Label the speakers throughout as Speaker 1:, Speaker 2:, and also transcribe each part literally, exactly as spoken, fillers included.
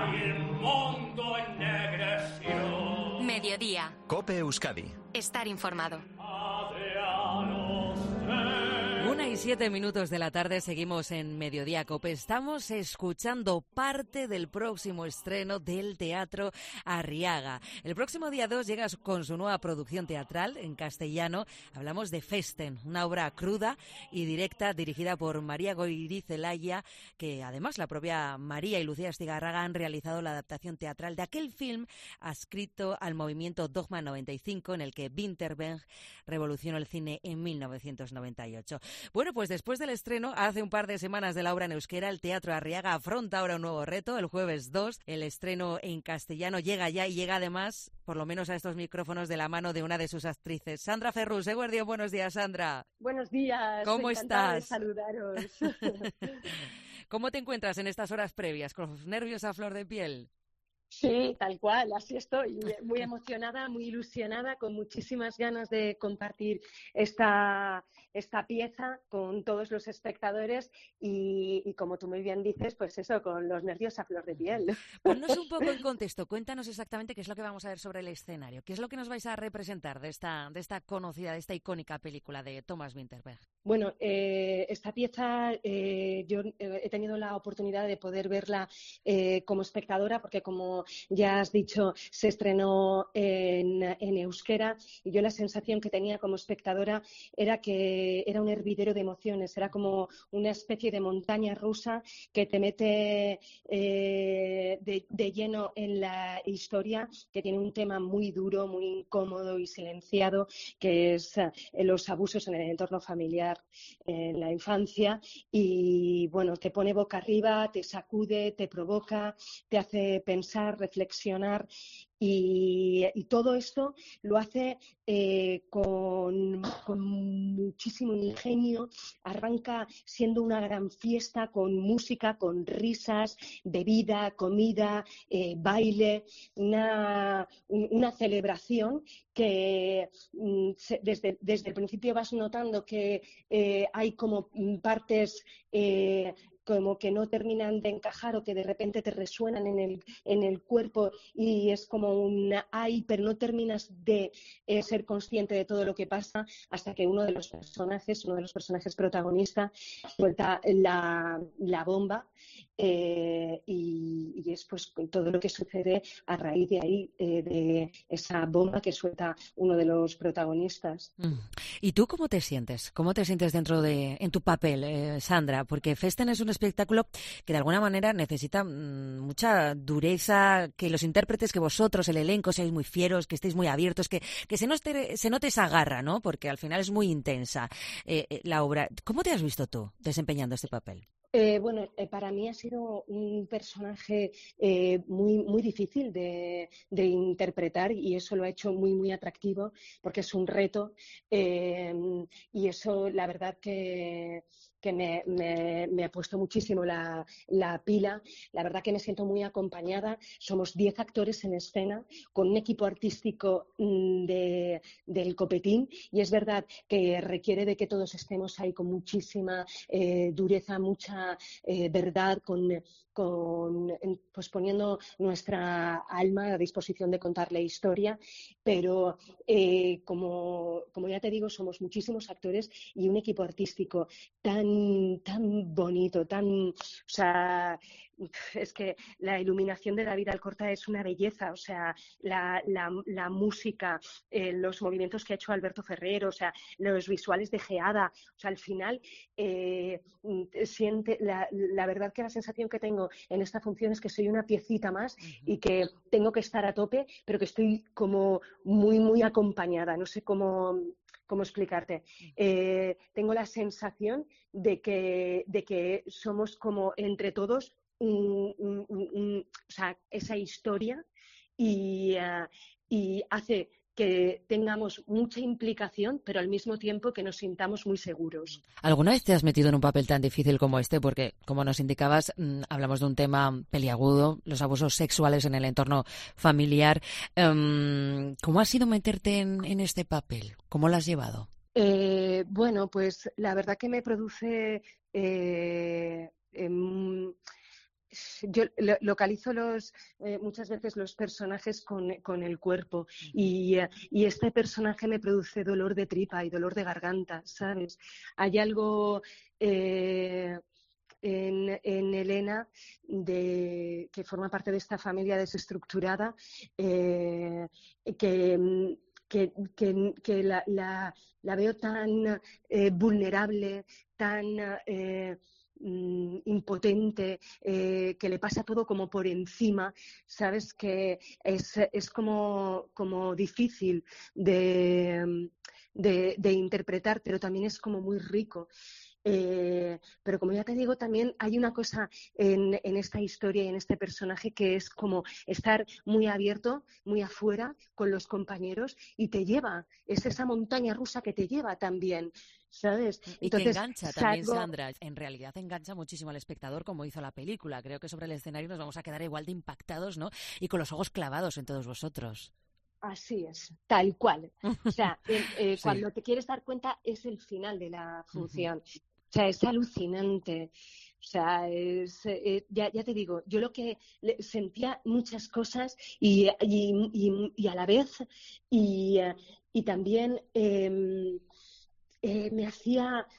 Speaker 1: Mediodía.
Speaker 2: COPE Euskadi.
Speaker 1: Estar informado.
Speaker 3: Una y siete minutos de la tarde, seguimos en Mediodía COPE. Estamos escuchando parte del próximo estreno del Teatro Arriaga. El próximo día dos llega con su nueva producción teatral en castellano. Hablamos de Festen, una obra cruda y directa dirigida por María Goirizelaya, que además la propia María y Lucía Astigarraga han realizado la adaptación teatral de aquel film adscrito al movimiento Dogma noventa y cinco, en el que Winterberg revolucionó el cine en mil novecientos noventa y ocho. Bueno, pues después del estreno, hace un par de semanas de la obra en euskera, el Teatro Arriaga afronta ahora un nuevo reto. El jueves dos, el estreno en castellano llega ya y llega además, por lo menos a estos micrófonos, de la mano de una de sus actrices. Sandra Ferrus, Eguerdio, buenos días, Sandra.
Speaker 4: Buenos días.
Speaker 3: ¿Cómo
Speaker 4: encantada
Speaker 3: estás?
Speaker 4: De saludaros.
Speaker 3: ¿Cómo te encuentras en estas horas previas? ¿Con los nervios a flor de piel?
Speaker 4: Sí, tal cual, así estoy, muy emocionada, muy ilusionada, con muchísimas ganas de compartir esta, esta pieza con todos los espectadores y, y, como tú muy bien dices, pues eso, con los nervios a flor de piel.
Speaker 3: Ponnos un poco en contexto, cuéntanos exactamente qué es lo que vamos a ver sobre el escenario, qué es lo que nos vais a representar de esta, de esta conocida, de esta icónica película de Thomas Vinterberg.
Speaker 4: Bueno, eh, esta pieza eh, yo eh, he tenido la oportunidad de poder verla eh, como espectadora, porque como ya has dicho, se estrenó en, en euskera y yo la sensación que tenía como espectadora era que era un hervidero de emociones, era como una especie de montaña rusa que te mete eh, de, de lleno en la historia, que tiene un tema muy duro, muy incómodo y silenciado, que es eh, los abusos en el entorno familiar en la infancia y, bueno, te pone boca arriba, te sacude, te provoca, te hace pensar, reflexionar y, y todo esto lo hace eh, con, con muchísimo ingenio. Arranca siendo una gran fiesta con música, con risas, bebida, comida, eh, baile, una, una celebración que mm, se, desde, desde el principio vas notando que eh, hay como partes eh, como que no terminan de encajar o que de repente te resuenan en el, en el cuerpo y es como un ay, pero no terminas de eh, ser consciente de todo lo que pasa hasta que uno de los personajes, uno de los personajes protagonistas suelta la, la bomba eh, y, y es pues todo lo que sucede a raíz de ahí, eh, de esa bomba que suelta uno de los protagonistas.
Speaker 3: ¿Y tú cómo te sientes? ¿Cómo te sientes dentro de, en tu papel, eh, Sandra? Porque Festen es un espectáculo que de alguna manera necesita mmm, mucha dureza, que los intérpretes, que vosotros, el elenco, seáis muy fieros, que estéis muy abiertos, que, que se, note, se note esa garra, ¿no? Porque al final es muy intensa eh, eh, la obra. ¿Cómo te has visto tú desempeñando este papel?
Speaker 4: Eh, bueno, eh, para mí ha sido un personaje eh, muy, muy difícil de, de interpretar y eso lo ha hecho muy, muy atractivo porque es un reto eh, y eso la verdad que, que me, me, me ha puesto muchísimo la, la pila. La verdad que me siento muy acompañada. Somos diez actores en escena con un equipo artístico de, del Copetín y es verdad que requiere de que todos estemos ahí con muchísima eh, dureza, mucha Eh, verdad, con, con, pues poniendo nuestra alma a disposición de contar la historia, pero eh, como, como ya te digo, somos muchísimos actores y un equipo artístico tan, tan bonito, tan, o sea, es que la iluminación de David Alcorta es una belleza, o sea, la, la, la música, eh, los movimientos que ha hecho Alberto Ferrero, o sea, los visuales de Geada, o sea, al final eh, siente, la, la verdad que la sensación que tengo en esta función es que soy una piecita más uh-huh. y que tengo que estar a tope, pero que estoy como muy, muy acompañada, no sé cómo... ¿Cómo explicarte? Eh, tengo la sensación de que, de que somos como entre todos un, un, un, un, o sea, esa historia y, uh, y hace que tengamos mucha implicación, pero al mismo tiempo que nos sintamos muy seguros.
Speaker 3: ¿Alguna vez te has metido en un papel tan difícil como este? Porque, como nos indicabas, mmm, hablamos de un tema peliagudo, los abusos sexuales en el entorno familiar. Um, ¿Cómo ha sido meterte en, en este papel? ¿Cómo lo has llevado?
Speaker 4: Eh, bueno, pues la verdad que me produce... Eh, eh, yo lo, localizo los eh, muchas veces los personajes con, con el cuerpo y, y este personaje me produce dolor de tripa y dolor de garganta, ¿sabes? Hay algo eh, en, en Elena, de, que forma parte de esta familia desestructurada, eh, que, que, que, que la, la, la veo tan eh, vulnerable, tan eh, impotente, eh, que le pasa todo como por encima, sabes, que es, es como, como difícil de, de, de interpretar, pero también es como muy rico. Eh, pero como ya te digo, también hay una cosa en, en esta historia y en este personaje que es como estar muy abierto, muy afuera con los compañeros y te lleva, es esa montaña rusa que te lleva también, ¿sabes?
Speaker 3: Y
Speaker 4: Entonces,
Speaker 3: que engancha también,
Speaker 4: salgo...
Speaker 3: Sandra. En realidad engancha muchísimo al espectador como hizo la película. Creo que sobre el escenario nos vamos a quedar igual de impactados, ¿no? Y con los ojos clavados en todos vosotros.
Speaker 4: Así es, tal cual. O sea, eh, eh,
Speaker 3: Sí.
Speaker 4: cuando te quieres dar cuenta es el final de la función.
Speaker 3: Uh-huh.
Speaker 4: O sea, es alucinante. O sea, es, eh, ya, ya te digo, yo lo que le, sentía muchas cosas y, y, y, y a la vez y, y también eh, eh, me hacía,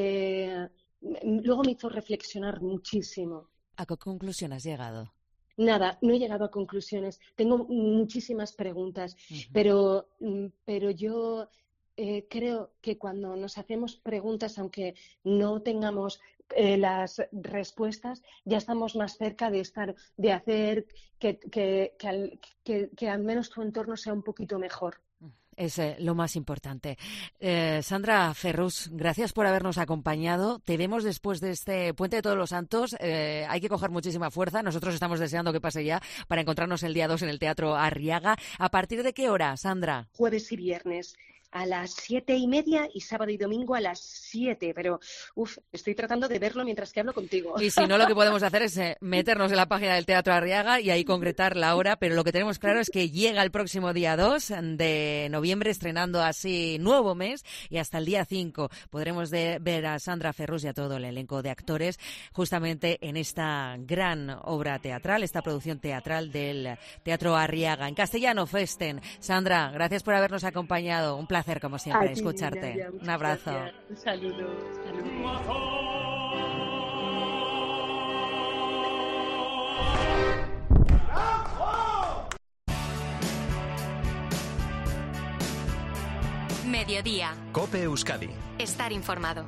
Speaker 4: eh, luego me hizo reflexionar muchísimo.
Speaker 3: ¿A qué conclusión has llegado?
Speaker 4: Nada, no he llegado a conclusiones. Tengo muchísimas preguntas, uh-huh. pero, pero yo eh, creo que cuando nos hacemos preguntas, aunque no tengamos eh, las respuestas, ya estamos más cerca de estar, de hacer que, que, que, al, que, que al menos tu entorno sea un poquito mejor.
Speaker 3: Es eh, lo más importante. Eh, Sandra Ferrús, gracias por habernos acompañado. Te vemos después de este Puente de Todos los Santos. Eh, hay que coger muchísima fuerza. Nosotros estamos deseando que pase ya para encontrarnos el día dos en el Teatro Arriaga. ¿A partir de qué hora, Sandra?
Speaker 4: Jueves y viernes a las siete y media y sábado y domingo a las siete, pero uf, estoy tratando de verlo mientras que hablo contigo.
Speaker 3: Y si no, lo que podemos hacer es eh, meternos en la página del Teatro Arriaga y ahí concretar la hora, pero lo que tenemos claro es que llega el próximo día dos de noviembre, estrenando así nuevo mes, y hasta el día cinco podremos de ver a Sandra Ferrús y a todo el elenco de actores justamente en esta gran obra teatral, esta producción teatral del Teatro Arriaga. En castellano, Festen. Sandra, gracias por habernos acompañado. Un placer. placer, como siempre,
Speaker 4: ti,
Speaker 3: escucharte.
Speaker 4: Nadia,
Speaker 3: un abrazo.
Speaker 4: Gracias. Un saludo. saludo.
Speaker 1: Mediodía.
Speaker 2: COPE Euskadi.
Speaker 1: Estar informado.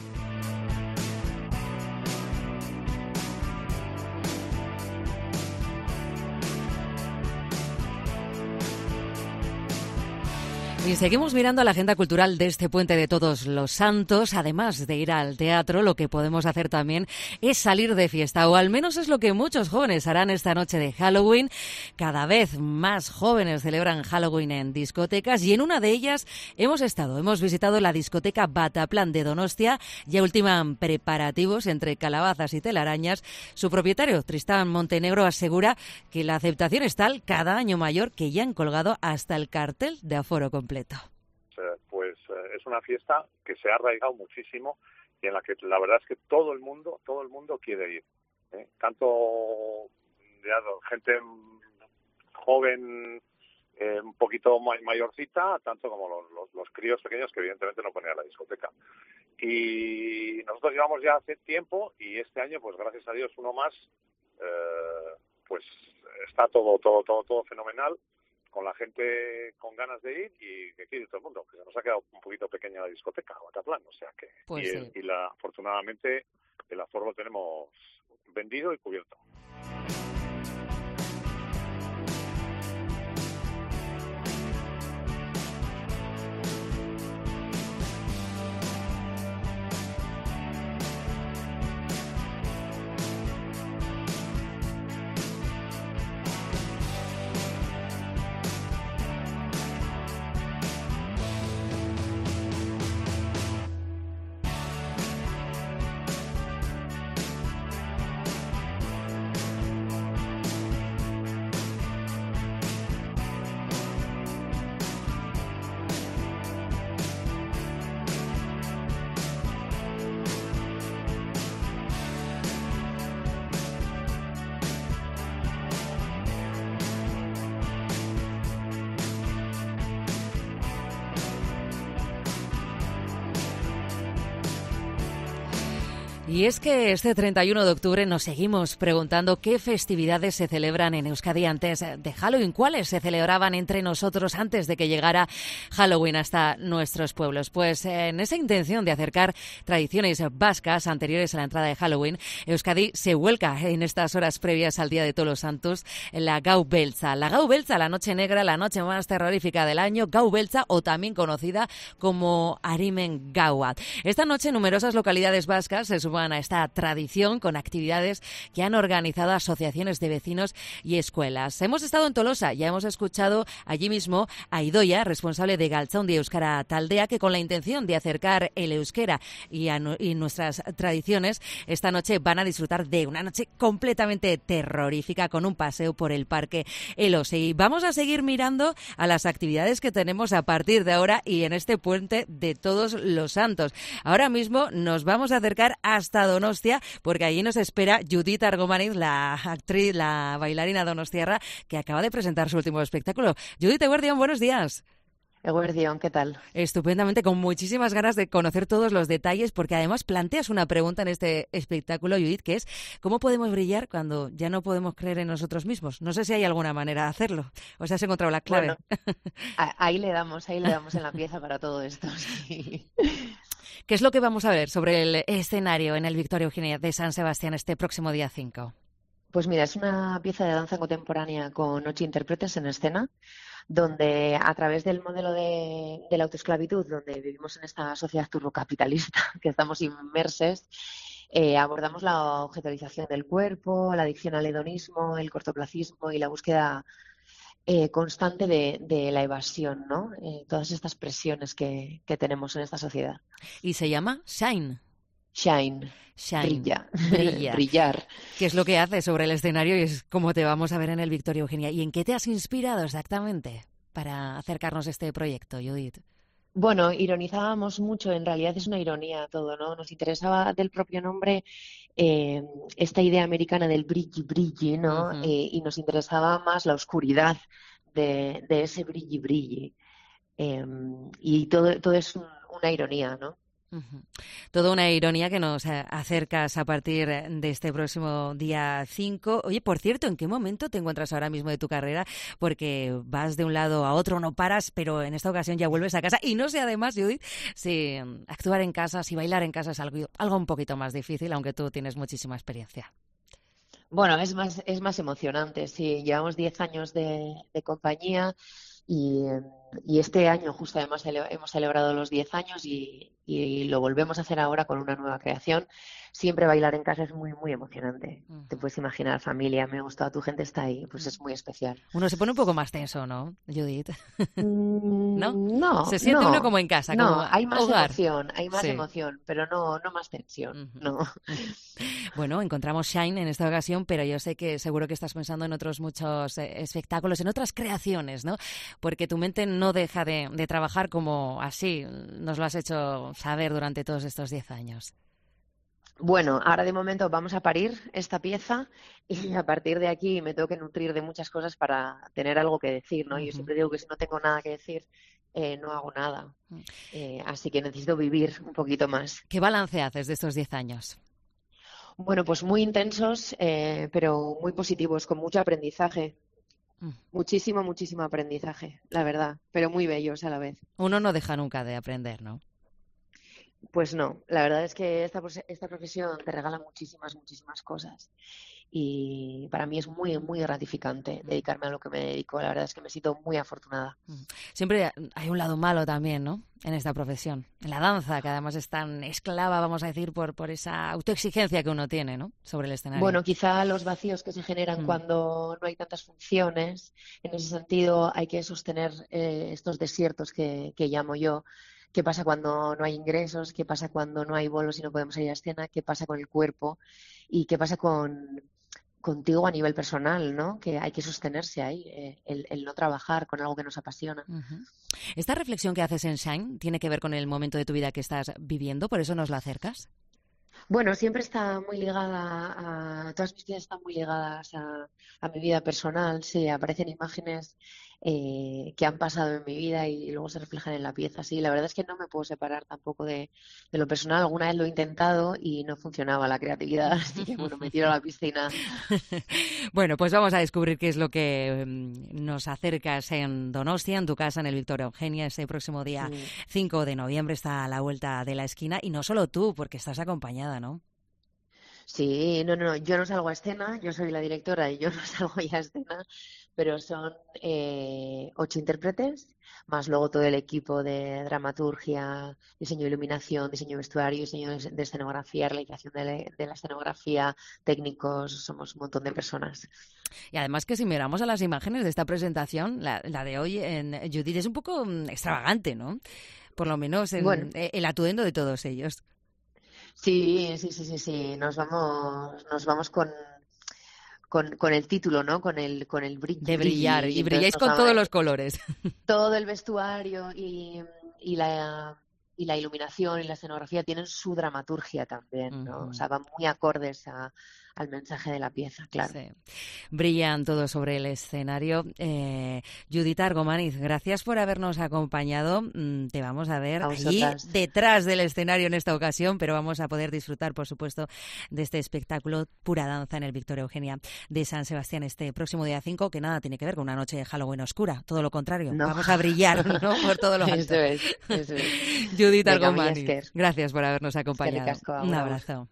Speaker 3: Y seguimos mirando la agenda cultural de este Puente de Todos los Santos. Además de ir al teatro, lo que podemos hacer también es salir de fiesta, o al menos es lo que muchos jóvenes harán esta noche de Halloween. Cada vez más jóvenes celebran Halloween en discotecas, y en una de ellas hemos estado, hemos visitado la discoteca Bataplan de Donostia. Ya ultiman preparativos entre calabazas y telarañas. Su propietario, Tristán Montenegro, asegura que la aceptación es tal, cada año mayor, que ya han colgado hasta el cartel de aforo completo.
Speaker 5: Pues eh, es una fiesta que se ha arraigado muchísimo y en la que la verdad es que todo el mundo, todo el mundo quiere ir, ¿eh? Tanto ya, gente joven, eh, un poquito mayorcita, tanto como los, los, los críos pequeños que evidentemente no ponen a la discoteca. Y nosotros llevamos ya hace tiempo, y este año, pues gracias a Dios, uno más, eh, pues está todo, todo, todo, todo fenomenal, con la gente con ganas de ir y que quiere ir todo el mundo, que se nos ha quedado un poquito pequeña la discoteca, Bataplan, o sea que
Speaker 3: pues
Speaker 5: y,
Speaker 3: sí.
Speaker 5: y la, afortunadamente el aforo lo tenemos vendido y cubierto.
Speaker 3: Y es que este treinta y uno de octubre nos seguimos preguntando qué festividades se celebran en Euskadi antes de Halloween, cuáles se celebraban entre nosotros antes de que llegara Halloween hasta nuestros pueblos. Pues en esa intención de acercar tradiciones vascas anteriores a la entrada de Halloween, Euskadi se vuelca en estas horas previas al Día de Todos los Santos en la Gau Beltza. La Gau Beltza, la noche negra, la noche más terrorífica del año, Gau Beltza, o también conocida como Arimen Gaua. Esta noche numerosas localidades vascas se suman a esta tradición con actividades que han organizado asociaciones de vecinos y escuelas. Hemos estado en Tolosa, ya hemos escuchado allí mismo a Idoia, responsable de Galtzaundi Euskara Taldea, que con la intención de acercar el euskera y, a, y nuestras tradiciones, esta noche van a disfrutar de una noche completamente terrorífica con un paseo por el Parque Elos. Y vamos a seguir mirando a las actividades que tenemos a partir de ahora y en este puente de Todos los Santos. Ahora mismo nos vamos a acercar hasta Donostia, porque allí nos espera Judith Argomaniz, la actriz, la bailarina donostiarra, que acaba de presentar su último espectáculo. Judith Eguerdión, buenos días.
Speaker 2: Eguerdión, ¿qué tal?
Speaker 3: Estupendamente, con muchísimas ganas de conocer todos los detalles, porque además planteas una pregunta en este espectáculo, Judith, que es ¿cómo podemos brillar cuando ya no podemos creer en nosotros mismos? No sé si hay alguna manera de hacerlo, o si has encontrado la clave.
Speaker 2: Bueno, ahí le damos, ahí le damos en la pieza para todo esto, sí.
Speaker 3: ¿Qué es lo que vamos a ver sobre el escenario en el Victoria Eugenia de San Sebastián este próximo día cinco?
Speaker 2: Pues mira, es una pieza de danza contemporánea con ocho intérpretes en escena, donde a través del modelo de, de la autoesclavitud, donde vivimos en esta sociedad turbocapitalista, que estamos inmersos, eh, abordamos la objetualización del cuerpo, la adicción al hedonismo, el cortoplacismo y la búsqueda eh, constante de, de la evasión, ¿no? Eh, todas estas presiones que, que tenemos en esta sociedad.
Speaker 3: Y se llama Shine.
Speaker 2: Shine.
Speaker 3: Shine.
Speaker 2: Brilla.
Speaker 3: Brilla.
Speaker 2: Brillar.
Speaker 3: ¿Qué es lo que hace sobre el escenario y es cómo te vamos a ver en el Victoria Eugenia? ¿Y en qué te has inspirado exactamente para acercarnos a este proyecto, Judith?
Speaker 2: Bueno, ironizábamos mucho, en realidad es una ironía todo, ¿no? Nos interesaba del propio nombre eh, esta idea americana del brilli brilli, ¿no?
Speaker 3: Uh-huh.
Speaker 2: Eh, y nos interesaba más la oscuridad de, de ese brilli brilli. Eh, y todo, todo es un, una ironía, ¿no?
Speaker 3: Uh-huh. Toda una ironía que nos acercas a partir de este próximo día cinco. Oye, por cierto, ¿en qué momento te encuentras ahora mismo de tu carrera? Porque vas de un lado a otro, no paras, pero en esta ocasión ya vuelves a casa. Y no sé, además, Judith, si actuar en casa, si bailar en casa es algo, algo un poquito más difícil, aunque tú tienes muchísima experiencia.
Speaker 2: Bueno, es más, es más emocionante. Sí, llevamos diez años de, de compañía. Y, y este año justo además cele- hemos celebrado los diez años y, y lo volvemos a hacer ahora con una nueva creación. Siempre bailar en casa es muy, muy emocionante. Uh-huh. Te puedes imaginar, familia, amigos, toda tu gente está ahí, pues es muy especial.
Speaker 3: Uno se pone un poco más tenso, ¿no, Judith?
Speaker 2: ¿No? No.
Speaker 3: Se siente
Speaker 2: no,
Speaker 3: uno como en casa,
Speaker 2: no,
Speaker 3: como
Speaker 2: hay más
Speaker 3: hogar.
Speaker 2: emoción, hay más
Speaker 3: sí.
Speaker 2: emoción, pero no, no más tensión, uh-huh. no.
Speaker 3: Bueno, encontramos Shine en esta ocasión, pero yo sé que seguro que estás pensando en otros muchos eh, espectáculos, en otras creaciones, ¿no? Porque tu mente no deja de, de trabajar como así, nos lo has hecho saber durante todos estos diez años.
Speaker 2: Bueno, ahora de momento vamos a parir esta pieza y a partir de aquí me tengo que nutrir de muchas cosas para tener algo que decir, ¿no? Uh-huh. Yo siempre digo que si no tengo nada que decir, eh, no hago nada. Uh-huh. Eh, así que necesito vivir un poquito más.
Speaker 3: ¿Qué balance haces de estos diez años?
Speaker 2: Bueno, pues muy intensos, eh, pero muy positivos, con mucho aprendizaje. Uh-huh. Muchísimo, muchísimo aprendizaje, la verdad, pero muy bellos a la vez.
Speaker 3: Uno no deja nunca de aprender, ¿no?
Speaker 2: Pues no, la verdad es que esta, esta profesión te regala muchísimas, muchísimas cosas y para mí es muy, muy gratificante dedicarme a lo que me dedico. La verdad es que me siento muy afortunada.
Speaker 3: Siempre hay un lado malo también, ¿no?, en esta profesión, en la danza, que además es tan esclava, vamos a decir, por, por esa autoexigencia que uno tiene, ¿no?, sobre el escenario.
Speaker 2: Bueno, quizá los vacíos que se generan mm. cuando no hay tantas funciones, en ese sentido hay que sostener eh, estos desiertos que, que llamo yo. ¿Qué pasa cuando no hay ingresos? ¿Qué pasa cuando no hay bolos y no podemos ir a escena? ¿Qué pasa con el cuerpo? ¿Y qué pasa con contigo a nivel personal, ¿no? Que hay que sostenerse ahí, eh, el, el no trabajar con algo que nos apasiona.
Speaker 3: Uh-huh. ¿Esta reflexión que haces en Shine tiene que ver con el momento de tu vida que estás viviendo? ¿Por eso nos la acercas?
Speaker 2: Bueno, siempre está muy ligada a... Todas mis vidas están muy ligadas a, a mi vida personal. Sí, aparecen imágenes eh, que han pasado en mi vida y luego se reflejan en la pieza. Sí, la verdad es que no me puedo separar tampoco de, de lo personal. Alguna vez lo he intentado y no funcionaba la creatividad, así que bueno, me tiro a la piscina.
Speaker 3: Bueno, pues vamos a descubrir qué es lo que mm, nos acercas en Donostia, en tu casa, en el Víctor Eugenia, ese próximo día
Speaker 2: Sí.
Speaker 3: cinco de noviembre, está a la vuelta de la esquina. Y no solo tú, porque estás acompañada, ¿no?
Speaker 2: Sí, no, no, no, yo no salgo a escena, yo soy la directora y yo no salgo ya a escena, pero son eh, ocho intérpretes, más luego todo el equipo de dramaturgia, diseño de iluminación, diseño de vestuario, diseño de, de escenografía, realización de, la- de la escenografía, técnicos, somos un montón de personas.
Speaker 3: Y además que si miramos a las imágenes de esta presentación, la, la de hoy en Judith es un poco mm, extravagante, ¿no? Por lo menos
Speaker 2: Bueno,
Speaker 3: en, eh, el atuendo de todos ellos.
Speaker 2: sí, sí, sí, sí, sí, nos vamos, nos vamos con, con, con el título, ¿no? Con el, con el
Speaker 3: De
Speaker 2: brilli,
Speaker 3: brillar,
Speaker 2: brilli, y
Speaker 3: y
Speaker 2: entonces
Speaker 3: brilláis
Speaker 2: nos
Speaker 3: con
Speaker 2: vamos,
Speaker 3: todos los colores.
Speaker 2: todo el vestuario y, y la y la iluminación y la escenografía tienen su dramaturgia también, ¿no? O
Speaker 3: Ujú.
Speaker 2: sea, van muy acordes a, al mensaje de la pieza, claro.
Speaker 3: Sí. Brillan todos sobre el escenario. Eh, Judith Argomaniz, gracias por habernos acompañado. Mm, Te vamos a ver
Speaker 2: A
Speaker 3: allí
Speaker 2: vosotras.
Speaker 3: detrás del escenario en esta ocasión, pero vamos a poder disfrutar, por supuesto, de este espectáculo Pura Danza en el Víctor Eugenia de San Sebastián este próximo día cinco, que nada tiene que ver con una noche de Halloween oscura, todo lo contrario,
Speaker 2: No,
Speaker 3: vamos a brillar, ¿no? Por todo lo
Speaker 2: eso
Speaker 3: alto.
Speaker 2: es, eso es.
Speaker 3: Judith
Speaker 2: Venga, mila
Speaker 3: Argomaniz,
Speaker 2: esker.
Speaker 3: gracias por habernos
Speaker 2: Eskerrik
Speaker 3: acompañado.
Speaker 2: asko,
Speaker 3: Un
Speaker 2: agur, agur.
Speaker 3: abrazo.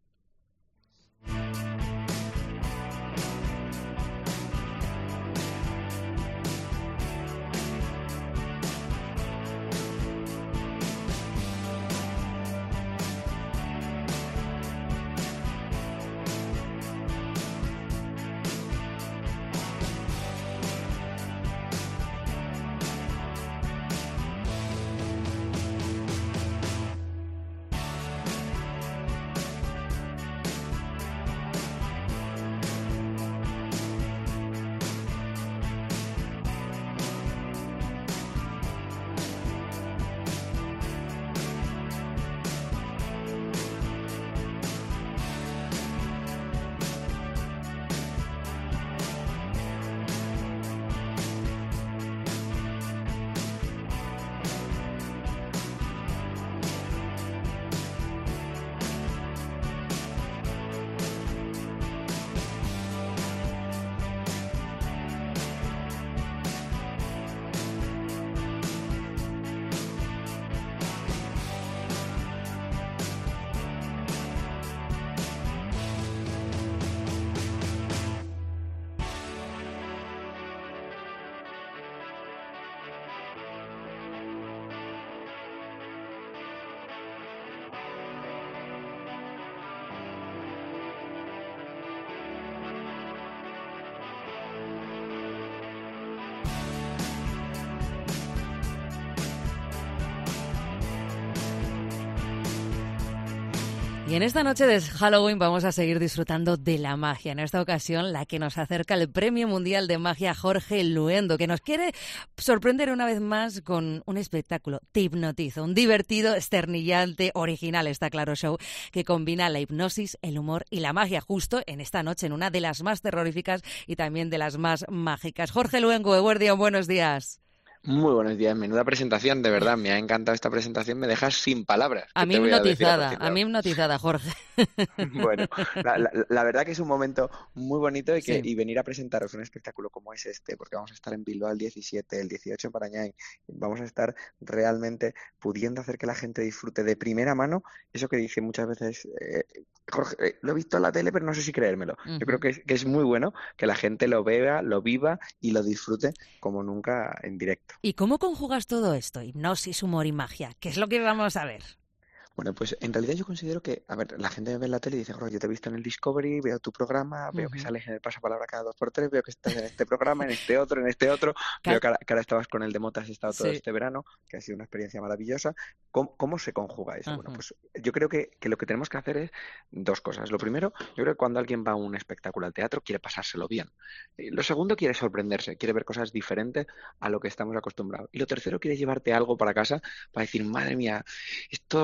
Speaker 3: Y en esta noche de Halloween vamos a seguir disfrutando de la magia. En esta ocasión, la que nos acerca el Premio Mundial de Magia Jorge Luendo, que nos quiere sorprender una vez más con un espectáculo. Te hipnotizo, un divertido, esternillante, original, está claro, show que combina la hipnosis, el humor y la magia, justo en esta noche, en una de las más terroríficas y también de las más mágicas. Jorge Luengo, Eguardión, buenos días.
Speaker 6: Muy buenos días, menuda presentación, de verdad, me ha encantado esta presentación, me dejas sin palabras.
Speaker 3: A
Speaker 6: ¿Qué
Speaker 3: mí
Speaker 6: te voy a decir a
Speaker 3: hipnotizada,
Speaker 6: partir de
Speaker 3: a mí
Speaker 6: ahora?
Speaker 3: hipnotizada, Jorge.
Speaker 6: Bueno, la, la- la verdad que es un momento muy bonito y, que,
Speaker 3: Sí.
Speaker 6: y venir a presentaros un espectáculo como es este, porque vamos a estar en Bilbao el diecisiete, el dieciocho en Parañáin, vamos a estar realmente pudiendo hacer que la gente disfrute de primera mano eso que dice muchas veces, eh, Jorge, eh, lo he visto en la tele, pero no sé si creérmelo. Yo creo
Speaker 3: Ujú.
Speaker 6: que es, que es muy bueno que la gente lo vea, lo viva y lo disfrute como nunca en directo.
Speaker 3: ¿Y cómo conjugas todo esto? Hipnosis, humor y magia. ¿Qué es lo que vamos a ver?
Speaker 6: Bueno, pues en realidad yo considero que, a ver, la gente me ve en la tele y dice, "Jorge, yo te he visto en el Discovery, veo tu programa, veo que
Speaker 3: Ujú.
Speaker 6: sales en el Pasapalabra cada dos por tres, veo que estás en este programa, en este otro, en este otro,
Speaker 3: Ca-
Speaker 6: veo que ahora, que ahora estabas con el de Motas, has estado todo
Speaker 3: Sí.
Speaker 6: este verano, que ha sido una experiencia maravillosa. ¿Cómo, cómo se conjuga eso? Bueno,
Speaker 3: Ujú.
Speaker 6: pues yo creo que, que lo que tenemos que hacer es dos cosas. Lo primero, yo creo que cuando alguien va a un espectáculo al teatro quiere pasárselo bien. Eh, Lo segundo, quiere sorprenderse, quiere ver cosas diferentes a lo que estamos acostumbrados. Y lo tercero, quiere llevarte algo para casa para decir, madre mía, esto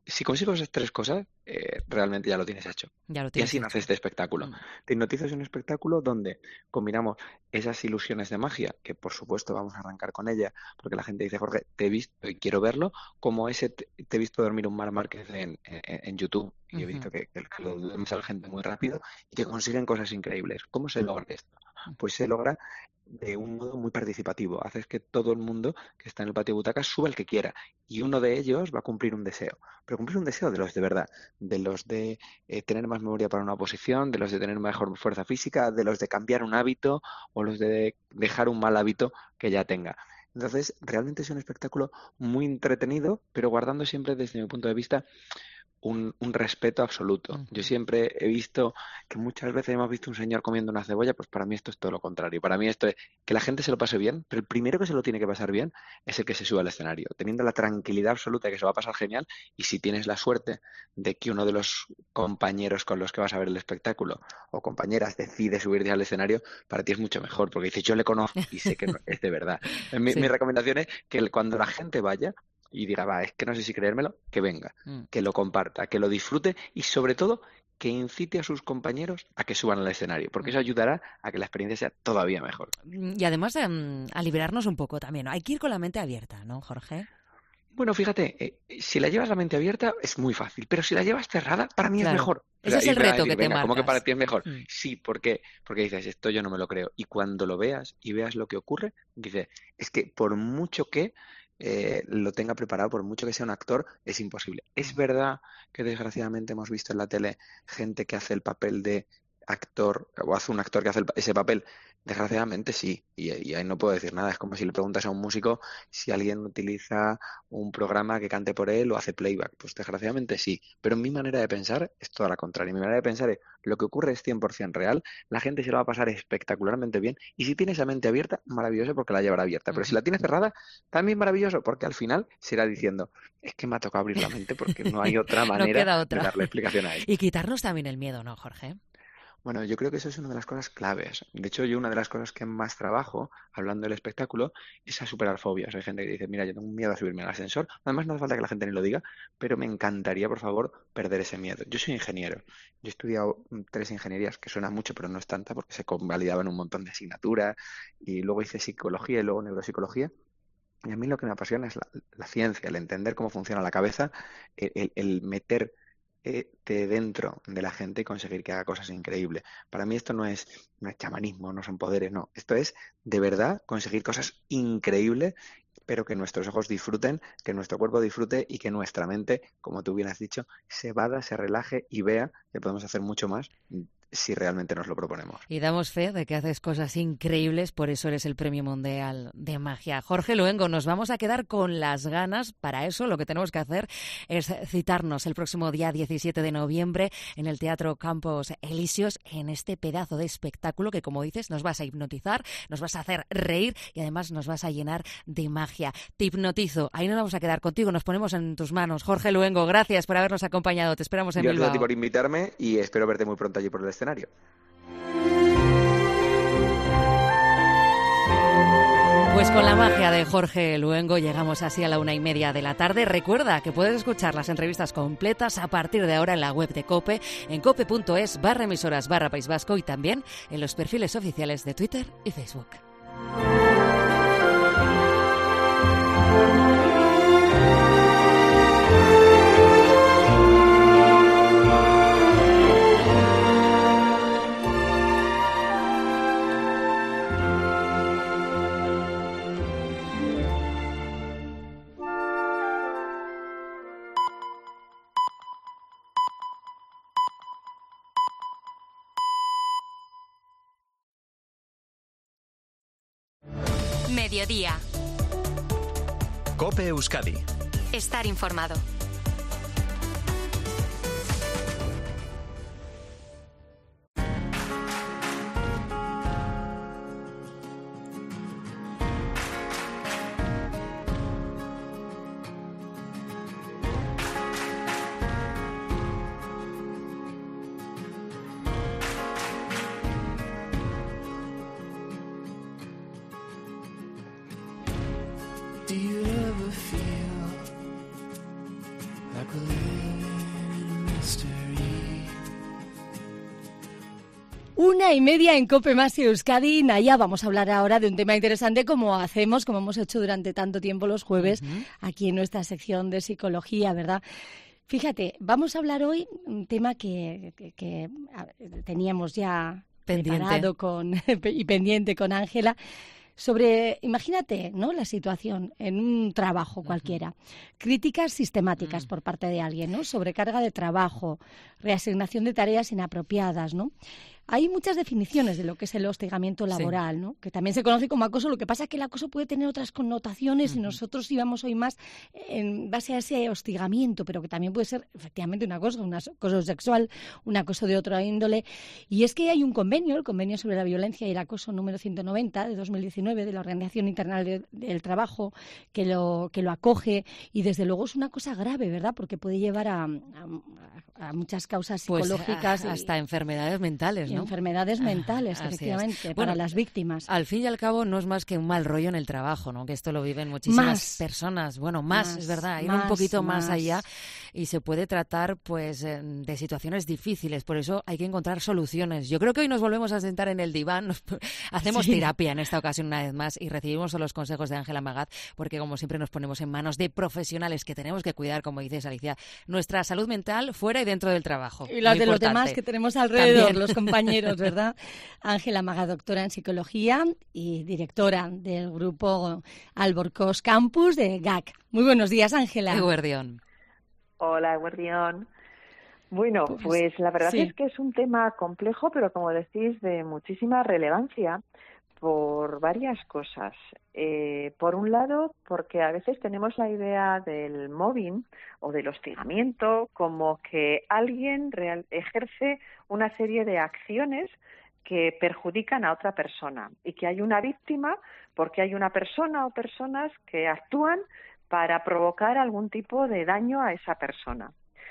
Speaker 6: si consigo esas tres cosas, eh, realmente ya lo tienes hecho.
Speaker 3: Ya lo
Speaker 6: Y
Speaker 3: tienes
Speaker 6: así
Speaker 3: hecho.
Speaker 6: nace este espectáculo.
Speaker 3: Mm.
Speaker 6: Te hipnotizo es un espectáculo donde combinamos esas ilusiones de magia, que por supuesto vamos a arrancar con ella, porque la gente dice, Jorge, te he visto y quiero verlo, como ese te, te he visto dormir un Mar Márquez en, en, en YouTube, y he visto
Speaker 3: Ujú.
Speaker 6: que, que, que lo duerme a la gente muy rápido y que consiguen cosas increíbles. ¿Cómo se logra esto? Pues se logra de un modo muy participativo. Haces que todo el mundo que está en el patio de butacas suba el que quiera, y uno de ellos va a cumplir un deseo, pero cumplir un deseo de los de verdad, de los de eh, tener más memoria para una oposición, de los de tener mejor fuerza física, de los de cambiar un hábito o los de dejar un mal hábito que ya tenga. Entonces, realmente es un espectáculo muy entretenido, pero guardando siempre, desde mi punto de vista, un, un respeto absoluto.
Speaker 3: Ujú.
Speaker 6: Yo siempre he visto que muchas veces hemos visto un señor comiendo una cebolla, pues para mí esto es todo lo contrario. Para mí esto es que la gente se lo pase bien, pero el primero que se lo tiene que pasar bien es el que se sube al escenario, teniendo la tranquilidad absoluta de que se va a pasar genial, y si tienes la suerte de que uno de los compañeros con los que vas a ver el espectáculo o compañeras decide subirte al escenario, para ti es mucho mejor, porque dices, yo le conozco y sé que no, es de verdad. Mi,
Speaker 3: Sí.
Speaker 6: mi recomendación es que el- cuando la gente vaya y diga, va, es que no sé si creérmelo, que venga,
Speaker 3: Mm.
Speaker 6: que lo comparta, que lo disfrute y sobre todo que incite a sus compañeros a que suban al escenario, porque eso ayudará a que la experiencia sea todavía mejor.
Speaker 3: Y además em, a liberarnos un poco también. Hay que ir con la mente abierta, ¿no, Jorge?
Speaker 6: Bueno, fíjate, eh, si la llevas la mente abierta es muy fácil, pero si la llevas cerrada, para mí es
Speaker 3: Claro.
Speaker 6: mejor. O
Speaker 3: Ese
Speaker 6: sea,
Speaker 3: es
Speaker 6: y
Speaker 3: el
Speaker 6: me van a
Speaker 3: reto
Speaker 6: decir,
Speaker 3: que te
Speaker 6: venga, ¿cómo que para
Speaker 3: marcas.
Speaker 6: ti es mejor?
Speaker 3: Mm.
Speaker 6: Sí, porque, porque dices, esto yo no me lo creo. Y cuando lo veas y veas lo que ocurre, dices, es que por mucho que eh, lo tenga preparado, por mucho que sea un actor, es imposible. Es verdad que desgraciadamente hemos visto en la tele gente que hace el papel de actor, o hace un actor que hace el pa- ese papel. Desgraciadamente sí, y, y ahí no puedo decir nada. Es como si le preguntas a un músico si alguien utiliza un programa que cante por él o hace playback. Pues desgraciadamente sí, pero mi manera de pensar es toda la contraria. Mi manera de pensar es, lo que ocurre es cien por ciento real, la gente se lo va a pasar espectacularmente bien, y si tienes la mente abierta, maravilloso, porque la llevará abierta, pero si la tienes cerrada, también maravilloso, porque al final será diciendo, es que me ha tocado abrir la mente porque no hay otra
Speaker 3: No
Speaker 6: manera
Speaker 3: queda
Speaker 6: de
Speaker 3: otra.
Speaker 6: darle explicación a ello.
Speaker 3: Y quitarnos también el miedo, ¿no, Jorge?
Speaker 6: Bueno, yo creo que eso es una de las cosas claves. De hecho, yo una de las cosas que más trabajo, hablando del espectáculo, es a superar fobias. Hay gente que dice, mira, yo tengo miedo a subirme al ascensor. Además, no hace falta que la gente ni lo diga, pero me encantaría, por favor, perder ese miedo. Yo soy ingeniero. Yo he estudiado mm, tres ingenierías, que suena mucho, pero no es tanta, porque se convalidaban un montón de asignaturas. Y luego hice psicología y luego neuropsicología. Y a mí lo que me apasiona es la, la ciencia, el entender cómo funciona la cabeza, el, el, el meter eh, te dentro de la gente y conseguir que haga cosas increíbles. Para mí esto no es, no es chamanismo, no son poderes, no. Esto es de verdad conseguir cosas increíbles, pero que nuestros ojos disfruten, que nuestro cuerpo disfrute y que nuestra mente, como tú bien has dicho, se vada, se relaje y vea que podemos hacer mucho más si realmente nos lo proponemos.
Speaker 3: Y damos fe de que haces cosas increíbles, por eso eres el Premio Mundial de Magia. Jorge Luengo, nos vamos a quedar con las ganas. Para eso lo que tenemos que hacer es citarnos el próximo día diecisiete de noviembre en el Teatro Campos Elíseos, en este pedazo de espectáculo que, como dices, nos vas a hipnotizar, nos vas a hacer reír y además nos vas a llenar de magia. Te hipnotizo. Ahí nos vamos a quedar contigo, nos ponemos en tus manos. Jorge Luengo, gracias por habernos acompañado. Te esperamos en
Speaker 6: Gracias
Speaker 3: Bilbao.
Speaker 6: a ti por invitarme y espero verte muy pronto allí por el escenario.
Speaker 3: Pues con la magia de Jorge Luengo llegamos así a la una y media de la tarde. Recuerda que puedes escuchar las entrevistas completas a partir de ahora en la web de COPE, en cope.es barra emisoras barra País Vasco, y también en los perfiles oficiales de Twitter y Facebook.
Speaker 1: Mediodía.
Speaker 7: COPE Euskadi.
Speaker 1: Estar informado.
Speaker 8: Do you ever feel Una y media en COPE Más Euskadi. Naya, vamos a hablar ahora de un tema interesante como hacemos, como hemos hecho durante tanto tiempo los jueves, uh-huh. aquí en nuestra sección de psicología, ¿verdad? Fíjate, vamos a hablar hoy un tema que, que, que teníamos ya pendiente. preparado con, y pendiente con Ángela. Sobre, imagínate, ¿no?, la situación en un trabajo cualquiera. Uh-huh. Críticas sistemáticas uh-huh. por parte de alguien, ¿no? Sobrecarga de trabajo, reasignación de tareas inapropiadas, ¿no? Hay muchas definiciones de lo que es el hostigamiento laboral, sí. ¿no? Que también se conoce como acoso. Lo que pasa es que el acoso puede tener otras connotaciones uh-huh. y nosotros íbamos hoy más en base a ese hostigamiento, pero que también puede ser efectivamente un acoso, un acoso sexual, un acoso de otra índole. Y es que hay un convenio, el Convenio sobre la Violencia y el Acoso número ciento noventa de dos mil diecinueve de la Organización Internacional del Trabajo, que lo, que lo acoge, y desde luego es una cosa grave, ¿verdad? Porque puede llevar a, a, a muchas causas psicológicas.
Speaker 3: Pues a, hasta y, enfermedades mentales, ¿no?
Speaker 8: Enfermedades mentales, ah, efectivamente, para
Speaker 3: bueno,
Speaker 8: las víctimas.
Speaker 3: Al fin y al cabo no es más que un mal rollo en el trabajo, ¿no? Que esto lo viven muchísimas
Speaker 8: más,
Speaker 3: personas. Bueno, más, más, es verdad, ir
Speaker 8: más,
Speaker 3: un poquito más,
Speaker 8: más
Speaker 3: allá y se puede tratar pues de situaciones difíciles. Por eso hay que encontrar soluciones. Yo creo que hoy nos volvemos a sentar en el diván, nos, hacemos sí. terapia en esta ocasión una vez más y recibimos los consejos de Ángela Magad, porque como siempre nos ponemos en manos de profesionales que tenemos que cuidar, como dices, Alicia, nuestra salud mental fuera y dentro del trabajo.
Speaker 8: Y las de
Speaker 3: importante.
Speaker 8: Los demás que tenemos alrededor,
Speaker 3: También.
Speaker 8: Los compañeros, ¿verdad? Ángela Magad, doctora en psicología y directora del grupo Alborcós Campus de G A C. Muy buenos días, Ángela.
Speaker 3: Eguerdión.
Speaker 9: Hola, Eguerdión. Bueno, pues, pues la verdad sí. es que es un tema complejo, pero como decís, de muchísima relevancia por varias cosas. Eh, por un lado, porque a veces tenemos la idea del mobbing o del hostigamiento como que alguien real, ejerce una serie de acciones que perjudican a otra persona y que hay una víctima porque hay una persona o personas que actúan para provocar algún tipo de daño a esa persona.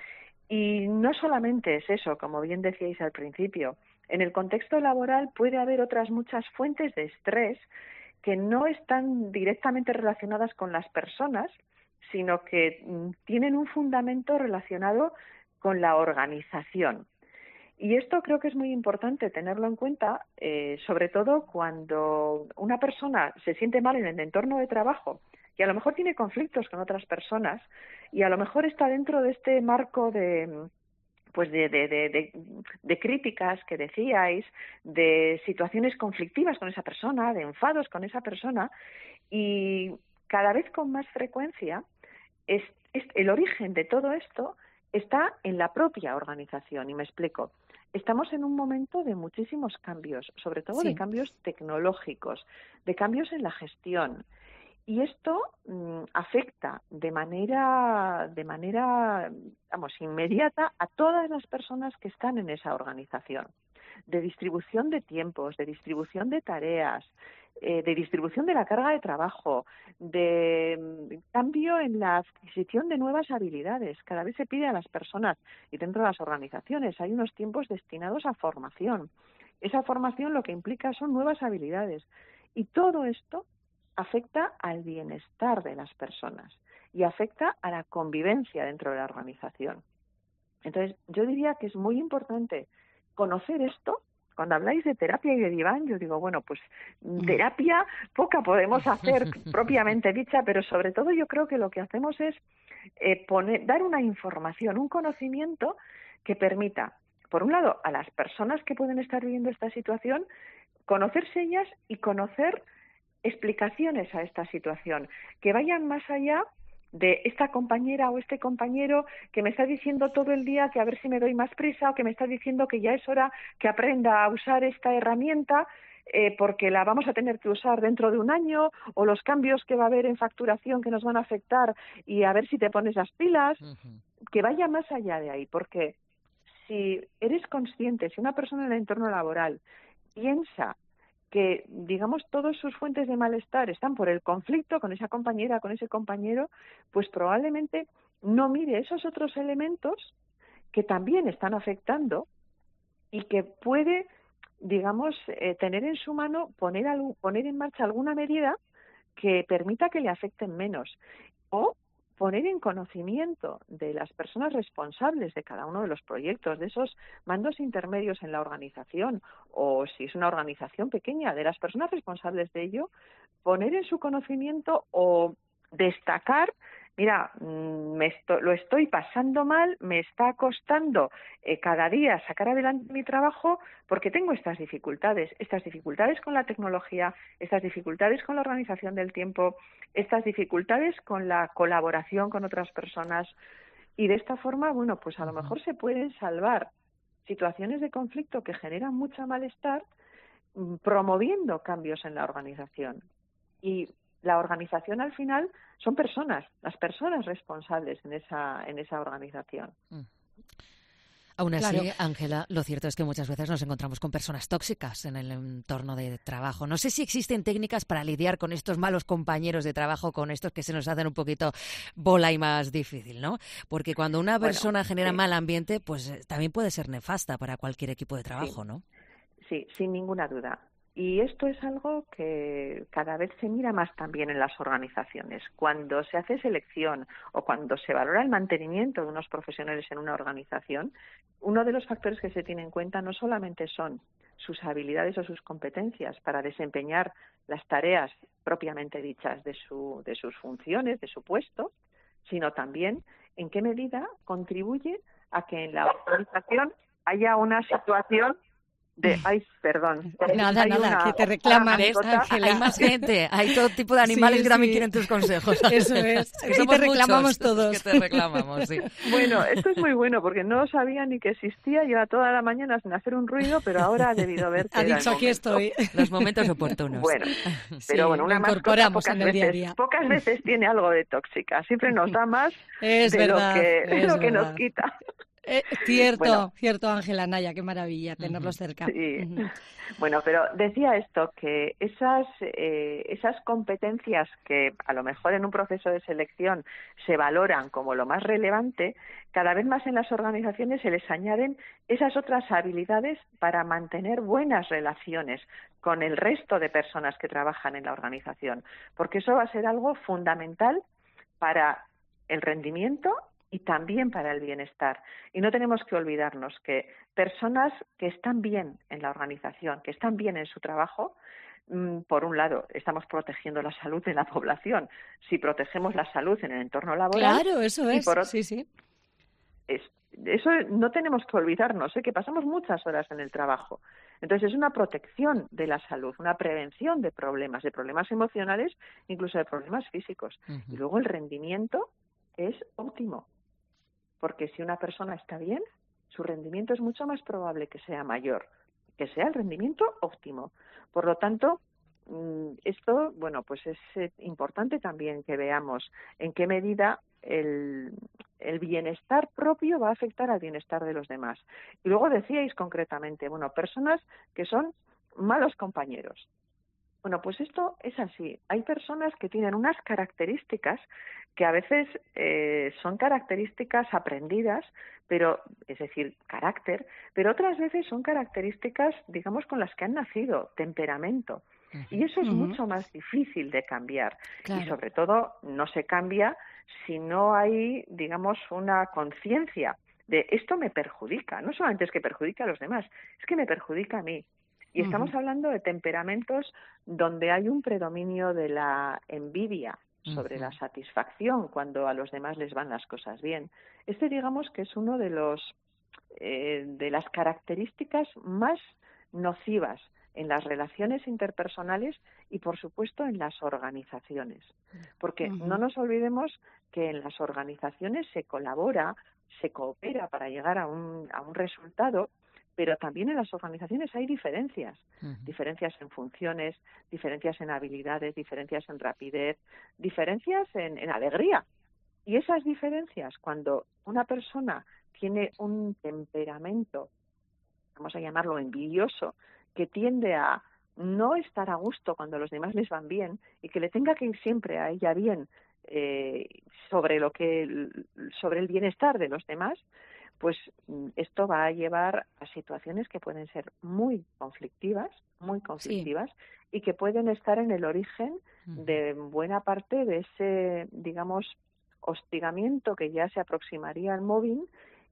Speaker 9: Y no solamente es eso, como bien decíais al principio. En el contexto laboral puede haber otras muchas fuentes de estrés que no están directamente relacionadas con las personas, sino que tienen un fundamento relacionado con la organización. Y esto creo que es muy importante tenerlo en cuenta, eh, sobre todo cuando una persona se siente mal en el entorno de trabajo y a lo mejor tiene conflictos con otras personas y a lo mejor está dentro de este marco de... pues de, de, de, de, de críticas que decíais, de situaciones conflictivas con esa persona, de enfados con esa persona, y cada vez con más frecuencia es, es, el origen de todo esto está en la propia organización, y me explico. Estamos en un momento de muchísimos cambios, sobre todo sí. de cambios tecnológicos, de cambios en la gestión. Y esto mmm, afecta de manera, de manera, vamos, inmediata a todas las personas que están en esa organización, de distribución de tiempos, de distribución de tareas, eh, de distribución de la carga de trabajo, de mmm, cambio en la adquisición de nuevas habilidades. Cada vez se pide a las personas y dentro de las organizaciones hay unos tiempos destinados a formación. Esa formación lo que implica son nuevas habilidades y todo esto afecta al bienestar de las personas y afecta a la convivencia dentro de la organización. Entonces, yo diría que es muy importante conocer esto. Cuando habláis de terapia y de diván, yo digo, bueno, pues terapia poca podemos hacer propiamente dicha, pero sobre todo yo creo que lo que hacemos es eh, poner, dar una información, un conocimiento que permita, por un lado, a las personas que pueden estar viviendo esta situación, conocerse ellas y conocer explicaciones a esta situación, que vayan más allá de esta compañera o este compañero que me está diciendo todo el día que a ver si me doy más prisa o que me está diciendo que ya es hora que aprenda a usar esta herramienta eh, porque la vamos a tener que usar dentro de un año, o los cambios que va a haber en facturación que nos van a afectar y a ver si te pones las pilas. Uh-huh. Que vaya más allá de ahí, porque si eres consciente, si una persona en el entorno laboral piensa que, digamos, todas sus fuentes de malestar están por el conflicto con esa compañera, con ese compañero, pues probablemente no mire esos otros elementos que también están afectando y que puede, digamos, eh, tener en su mano poner, algo, poner en marcha alguna medida que permita que le afecten menos. O poner en conocimiento de las personas responsables de cada uno de los proyectos, de esos mandos intermedios en la organización, o si es una organización pequeña, de las personas responsables de ello, poner en su conocimiento o destacar, mira, me esto, lo estoy pasando mal, me está costando eh, cada día sacar adelante mi trabajo porque tengo estas dificultades, estas dificultades con la tecnología, estas dificultades con la organización del tiempo, estas dificultades con la colaboración con otras personas, y de esta forma, bueno, pues a lo mejor se pueden salvar situaciones de conflicto que generan mucho malestar, promoviendo cambios en la organización. Y la organización al final son personas, las personas responsables en esa en esa organización.
Speaker 3: Mm. Aún así,
Speaker 8: Claro.
Speaker 3: Ángela, lo cierto es que muchas veces nos encontramos con personas tóxicas en el entorno de trabajo. No sé si existen técnicas para lidiar con estos malos compañeros de trabajo, con estos que se nos hacen un poquito bola y más difícil, ¿no? Porque cuando una persona
Speaker 9: Bueno,
Speaker 3: genera
Speaker 9: sí.
Speaker 3: mal ambiente, pues eh, también puede ser nefasta para cualquier equipo de trabajo,
Speaker 9: Sí.
Speaker 3: ¿no?
Speaker 9: Sí, sin ninguna duda. Y esto es algo que cada vez se mira más también en las organizaciones. Cuando se hace selección o cuando se valora el mantenimiento de unos profesionales en una organización, uno de los factores que se tiene en cuenta no solamente son sus habilidades o sus competencias para desempeñar las tareas propiamente dichas de su, de sus funciones, de su puesto, sino también en qué medida contribuye a que en la organización haya una situación de, ay, perdón.
Speaker 8: Nada,
Speaker 9: hay
Speaker 8: nada,
Speaker 9: una,
Speaker 8: que te reclaman,
Speaker 3: ¿Ves?
Speaker 8: Ángela.
Speaker 3: Hay más gente, hay todo tipo de animales
Speaker 8: Sí,
Speaker 3: que también
Speaker 8: sí.
Speaker 3: quieren tus consejos.
Speaker 8: Eso es.
Speaker 3: Que
Speaker 8: Y
Speaker 3: somos
Speaker 8: te reclamamos
Speaker 3: muchos
Speaker 8: todos.
Speaker 3: los que te reclamamos, sí.
Speaker 9: Bueno, esto es muy bueno porque no sabía ni que existía, lleva toda la mañana sin hacer un ruido, pero ahora ha debido ver que
Speaker 8: Ha
Speaker 9: era
Speaker 8: dicho,
Speaker 9: el
Speaker 8: aquí
Speaker 9: momento.
Speaker 8: estoy.
Speaker 3: Los momentos oportunos.
Speaker 9: Bueno,
Speaker 8: Sí,
Speaker 9: pero bueno,
Speaker 8: lo
Speaker 9: una mascota
Speaker 8: incorporamos
Speaker 9: pocas
Speaker 8: en el día a
Speaker 9: veces,
Speaker 8: día.
Speaker 9: pocas veces tiene algo de tóxica, siempre nos da más
Speaker 8: Es
Speaker 9: de
Speaker 8: verdad,
Speaker 9: lo que, de
Speaker 8: es
Speaker 9: lo que nos
Speaker 8: verdad.
Speaker 9: quita.
Speaker 8: Eh, cierto,
Speaker 9: Bueno.
Speaker 8: cierto, Ángela Naya, qué maravilla tenerlos cerca.
Speaker 9: Sí.
Speaker 8: Ujú.
Speaker 9: Bueno, pero decía esto, que esas, eh, esas competencias que a lo mejor en un proceso de selección se valoran como lo más relevante, cada vez más en las organizaciones se les añaden esas otras habilidades para mantener buenas relaciones con el resto de personas que trabajan en la organización, porque eso va a ser algo fundamental para el rendimiento y también para el bienestar. Y no tenemos que olvidarnos que personas que están bien en la organización, que están bien en su trabajo, por un lado, estamos protegiendo la salud de la población. Si protegemos la salud en el entorno laboral...
Speaker 8: Claro, eso
Speaker 9: y
Speaker 8: es,
Speaker 9: por otro,
Speaker 8: sí, sí.
Speaker 9: es, eso no tenemos que olvidarnos, ¿eh? Que pasamos muchas horas en el trabajo. Entonces es una protección de la salud, una prevención de problemas, de problemas emocionales, incluso de problemas físicos.
Speaker 3: Uh-huh.
Speaker 9: Y luego el rendimiento es óptimo. Porque si una persona está bien, su rendimiento es mucho más probable que sea mayor, que sea el rendimiento óptimo. Por lo tanto, esto, bueno, pues es importante también que veamos en qué medida el, el bienestar propio va a afectar al bienestar de los demás. Y luego decíais concretamente, bueno, personas que son malos compañeros. Bueno, pues esto es así. Hay personas que tienen unas características que a veces eh, son características aprendidas, pero es decir, carácter, pero otras veces son características, digamos, con las que han nacido, temperamento. Uh-huh. Y eso es uh-huh. mucho más difícil de cambiar. Claro. Y sobre todo no se cambia si no hay, digamos, una conciencia de esto me perjudica. No solamente es que perjudica a los demás, es que me perjudica a mí. Y uh-huh. estamos hablando de temperamentos donde hay un predominio de la envidia sobre uh-huh. la satisfacción cuando a los demás les van las cosas bien. Este, digamos, que es uno de los eh, de las características más nocivas en las relaciones interpersonales y, por supuesto, en las organizaciones. Porque uh-huh. no nos olvidemos que en las organizaciones se colabora, se coopera para llegar a un, a un resultado, pero también en las organizaciones hay diferencias, uh-huh. diferencias en funciones, diferencias en habilidades, diferencias en rapidez, diferencias en, en alegría. Y esas diferencias, cuando una persona tiene un temperamento, vamos a llamarlo envidioso, que tiende a no estar a gusto cuando a los demás les van bien y que le tenga que ir siempre a ella bien eh, sobre lo que sobre el bienestar de los demás, pues esto va a llevar a situaciones que pueden ser muy conflictivas, muy conflictivas, sí. y que pueden estar en el origen uh-huh. de buena parte de ese, digamos, hostigamiento que ya se aproximaría al mobbing